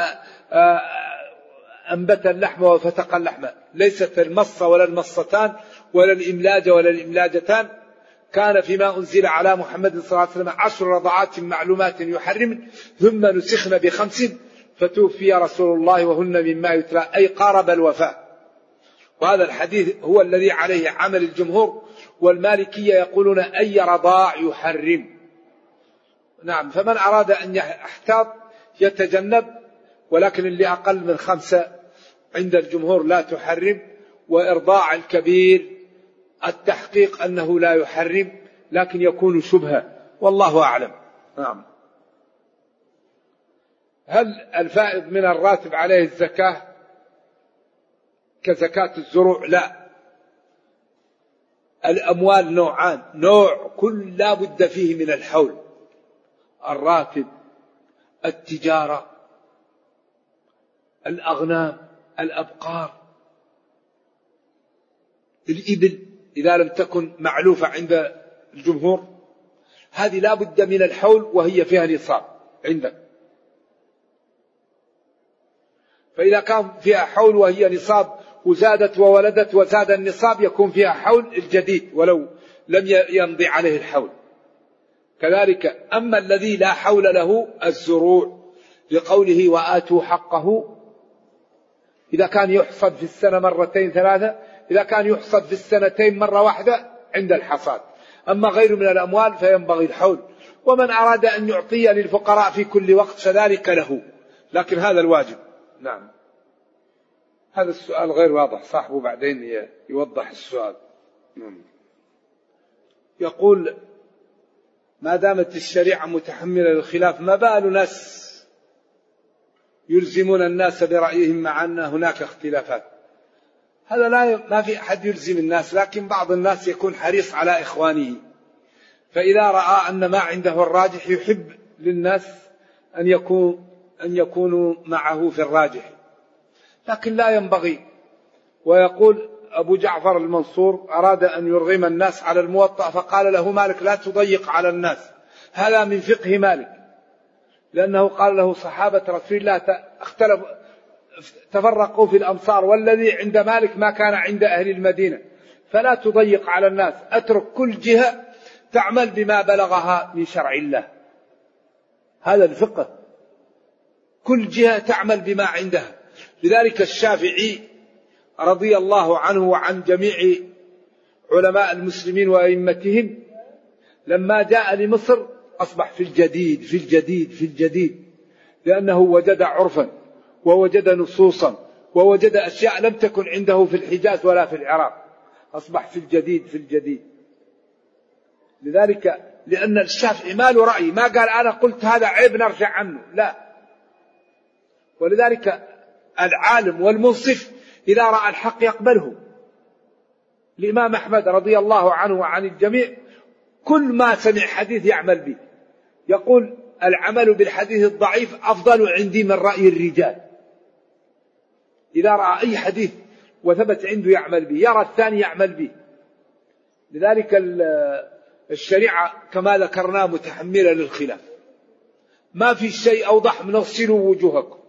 أنبت اللحم وفتق اللحم، ليست المصة ولا المصتان ولا الإملاج ولا الإملاجتان. كان فيما أنزل على محمد صلى الله عليه وسلم عشر رضعات معلومات يحرم، ثم نسخن بخمس فتوفي رسول الله وهن مما يتلى، أي قارب الوفاة. وهذا الحديث هو الذي عليه عمل الجمهور، والمالكية يقولون أي رضاع يحرم. نعم. فمن أراد أن يحتاط يتجنب، ولكن اللي أقل من خمسة عند الجمهور لا تحرم. وإرضاع الكبير التحقيق أنه لا يحرم، لكن يكون شبهة، والله أعلم. نعم. هل الفائض من الراتب عليه الزكاة كزكاة الزروع؟ لا. الأموال نوعان، نوع كل لا بد فيه من الحول: الراتب، التجارة، الأغنام، الأبقار، الإبل إذا لم تكن معلوفة عند الجمهور، هذه لا بد من الحول وهي فيها نصاب عندك. فإذا كان فيها حول وهي نصاب وزادت وولدت وزاد النصاب يكون فيها حول الجديد ولو لم يمضي عليه الحول. كذلك أما الذي لا حول له الزروع، لقوله وآتوا حقه، إذا كان يحصد في السنة مرتين ثلاثة، إذا كان يحصد في السنتين مرة واحدة عند الحصاد. أما غير من الأموال فينبغي الحول. ومن أراد أن يعطي للفقراء في كل وقت فذلك له، لكن هذا الواجب. نعم. هذا السؤال غير واضح، صاحبه بعدين يوضح السؤال. نعم. يقول: ما دامت الشريعة متحملة للخلاف، ما بال ناس يلزمون الناس برأيهم مع أن هناك اختلافات. هذا لا ي... ما في أحد يلزم الناس، لكن بعض الناس يكون حريص على إخوانه، فإذا رأى أن ما عنده الراجح يحب للناس أن يكون أن يكونوا معه في الراجح، لكن لا ينبغي. ويقول أبو جعفر المنصور أراد أن يرغم الناس على الموطأ فقال له مالك لا تضيق على الناس، هذا من فقه مالك، لأنه قال له صحابة رسول الله اختلفوا تفرقوا في الأمصار، والذي عند مالك ما كان عند أهل المدينة، فلا تضيق على الناس، أترك كل جهة تعمل بما بلغها من شرع الله. هذا الفقه، كل جهة تعمل بما عندها. لذلك الشافعي رضي الله عنه وعن جميع علماء المسلمين وأئمتهم لما جاء لمصر أصبح في الجديد في الجديد في الجديد، لأنه وجد عرفا ووجد نصوصا ووجد أشياء لم تكن عنده في الحجاز ولا في العراق، أصبح في الجديد في الجديد. لذلك لأن الشافعي ما له رأي، ما قال أنا قلت هذا عيب نرجع عنه، لا. ولذلك العالم والمنصف إذا رأى الحق يقبله. الإمام أحمد رضي الله عنه وعن الجميع كل ما سمع حديث يعمل به، يقول العمل بالحديث الضعيف أفضل عندي من رأي الرجال. إذا رأى أي حديث وثبت عنده يعمل به، يرى الثاني يعمل به. لذلك الشريعة كما ذكرنا متحملة للخلاف، ما في شيء أوضح من اغسلوا وجوهكم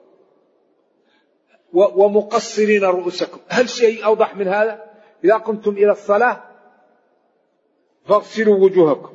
ومقصرين رؤوسكم، هل شيء أوضح من هذا؟ إذا قمتم إلى الصلاة فاغسلوا وجوهكم.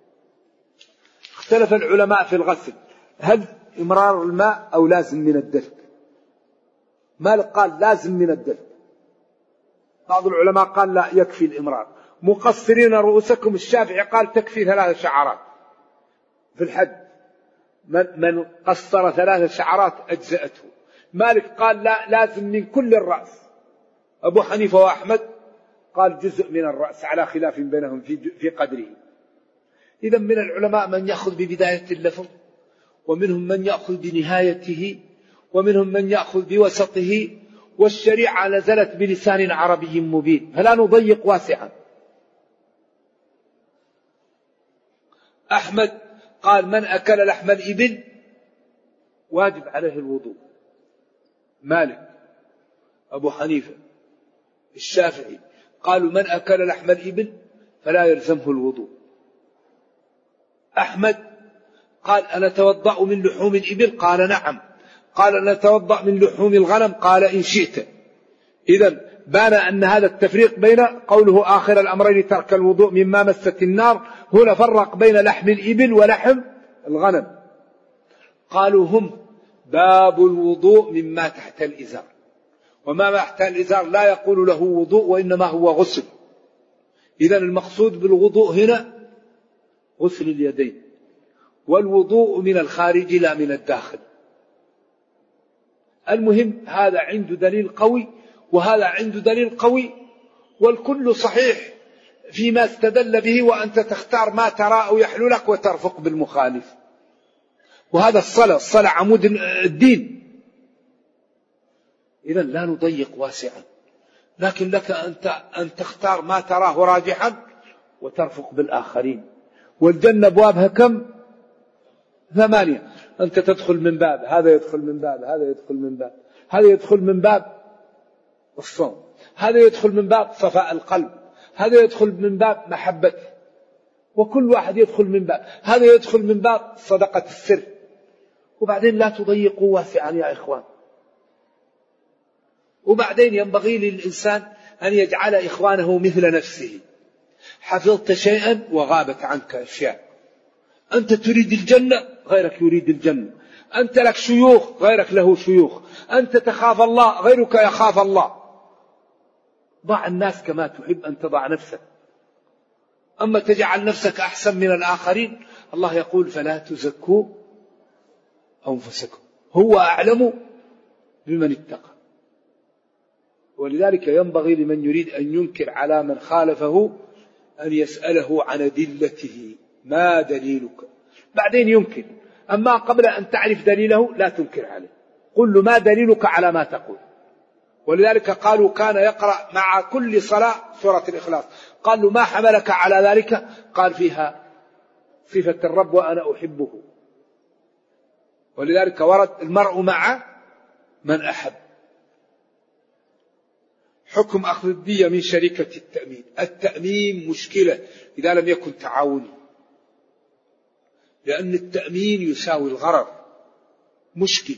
اختلف العلماء في الغسل، هل إمرار الماء أو لازم من الدلك؟ مالك قال لازم من الدلك، بعض العلماء قال لا يكفي الإمرار. مقصرين رؤوسكم الشافعي قال تكفي ثلاث شعرات في الحد، من, من قصر ثلاث شعرات أجزأته. مالك قال لا لازم من كل الرأس. أبو حنيفة وأحمد قال جزء من الرأس على خلاف بينهم في, في قدره. إذا من العلماء من يأخذ ببداية اللفظ، ومنهم من يأخذ بنهايته، ومنهم من يأخذ بوسطه، والشريعة نزلت بلسان عربي مبين، فلا نضيق واسعا. أحمد قال من أكل لحم الإبل واجب عليه الوضوء. مالك، أبو حنيفة، الشافعي قالوا من أكل لحم الإبل فلا يلزمه الوضوء. أحمد قال أنا أتوضأ من لحوم الإبل، قال نعم. قال أنا أتوضأ من لحوم الغنم، قال إن شئت. إذن بان أن هذا التفريق بين قوله آخر الأمرين ترك الوضوء مما مست النار، هنا فرق بين لحم الإبل ولحم الغنم. قالوا هم باب الوضوء مما تحت الإزار، وما تحت الإزار لا يقول له وضوء وإنما هو غسل. إذن المقصود بالوضوء هنا غسل اليدين، والوضوء من الخارج لا من الداخل. المهم هذا عنده دليل قوي وهذا عنده دليل قوي، والكل صحيح فيما استدل به، وأنت تختار ما ترى أو يحلو لك وترفق بالمخالف. وهذا الصلاة، الصلاة عمود الدين. إذن لا نضيق واسعا، لكن لك أنت أن تختار ما تراه راجحا وترفق بالآخرين. والجنة أبوابها كم؟ ثمانية. أنت تدخل من باب، هذا يدخل من باب، هذا يدخل من باب، هذا يدخل من باب الصوم، هذا يدخل من باب صفاء القلب، هذا يدخل من باب محبته، وكل واحد يدخل من باب، هذا يدخل من باب صدقة السر. وبعدين لا تضيقوا واسعا يا إخوان. وبعدين ينبغي للإنسان أن يجعل إخوانه مثل نفسه. حفظت شيئا وغابت عنك أشياء. أنت تريد الجنة، غيرك يريد الجنة. أنت لك شيوخ، غيرك له شيوخ. أنت تخاف الله، غيرك يخاف الله. ضع الناس كما تحب أن تضع نفسك. أما تجعل نفسك أحسن من الآخرين، الله يقول فلا تزكوا أنفسكم، هو أعلم بمن اتقى. ولذلك ينبغي لمن يريد أن ينكر على من خالفه أن يسأله عن أدلته، ما دليلك؟ بعدين ينكر. أما قبل أن تعرف دليله لا تنكر عليه. قل له ما دليلك على ما تقول. ولذلك قالوا كان يقرأ مع كل صلاة سورة الإخلاص. قال له ما حملك على ذلك؟ قال فيها صفة الرب وأنا أحبه. ولذلك ورد المرء مع من أحب. حكم أخذ الدية من شركة التأمين. التأمين مشكلة إذا لم يكن تعاوني، لأن التأمين يساوي الغرر. مشكل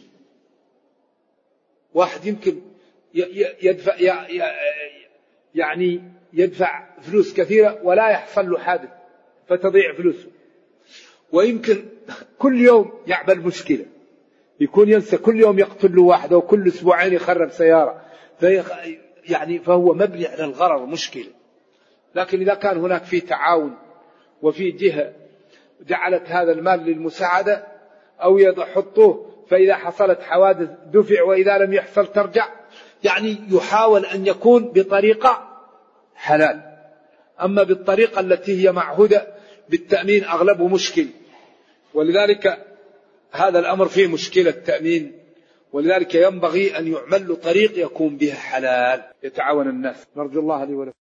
واحد يمكن يدفع يعني يدفع فلوس كثيرة ولا يحصل له حادث فتضيع فلوسه، ويمكن كل يوم يعمل مشكلة، يكون ينسى كل يوم يقتل له واحد أو كل أسبوعين يخرب سيارة، يعني فهو مبني على الغرر مشكلة. لكن إذا كان هناك في تعاون وفي جهة جعلت هذا المال للمساعدة أو يحطوه فإذا حصلت حوادث دفع وإذا لم يحصل ترجع، يعني يحاول أن يكون بطريقة حلال. أما بالطريقة التي هي معهودة بالتأمين أغلبه مشكل، ولذلك هذا الأمر فيه مشكلة التأمين. ولذلك ينبغي أن يعمل له طريق يكون بها حلال يتعاون الناس. نرجو الله لي ولكم.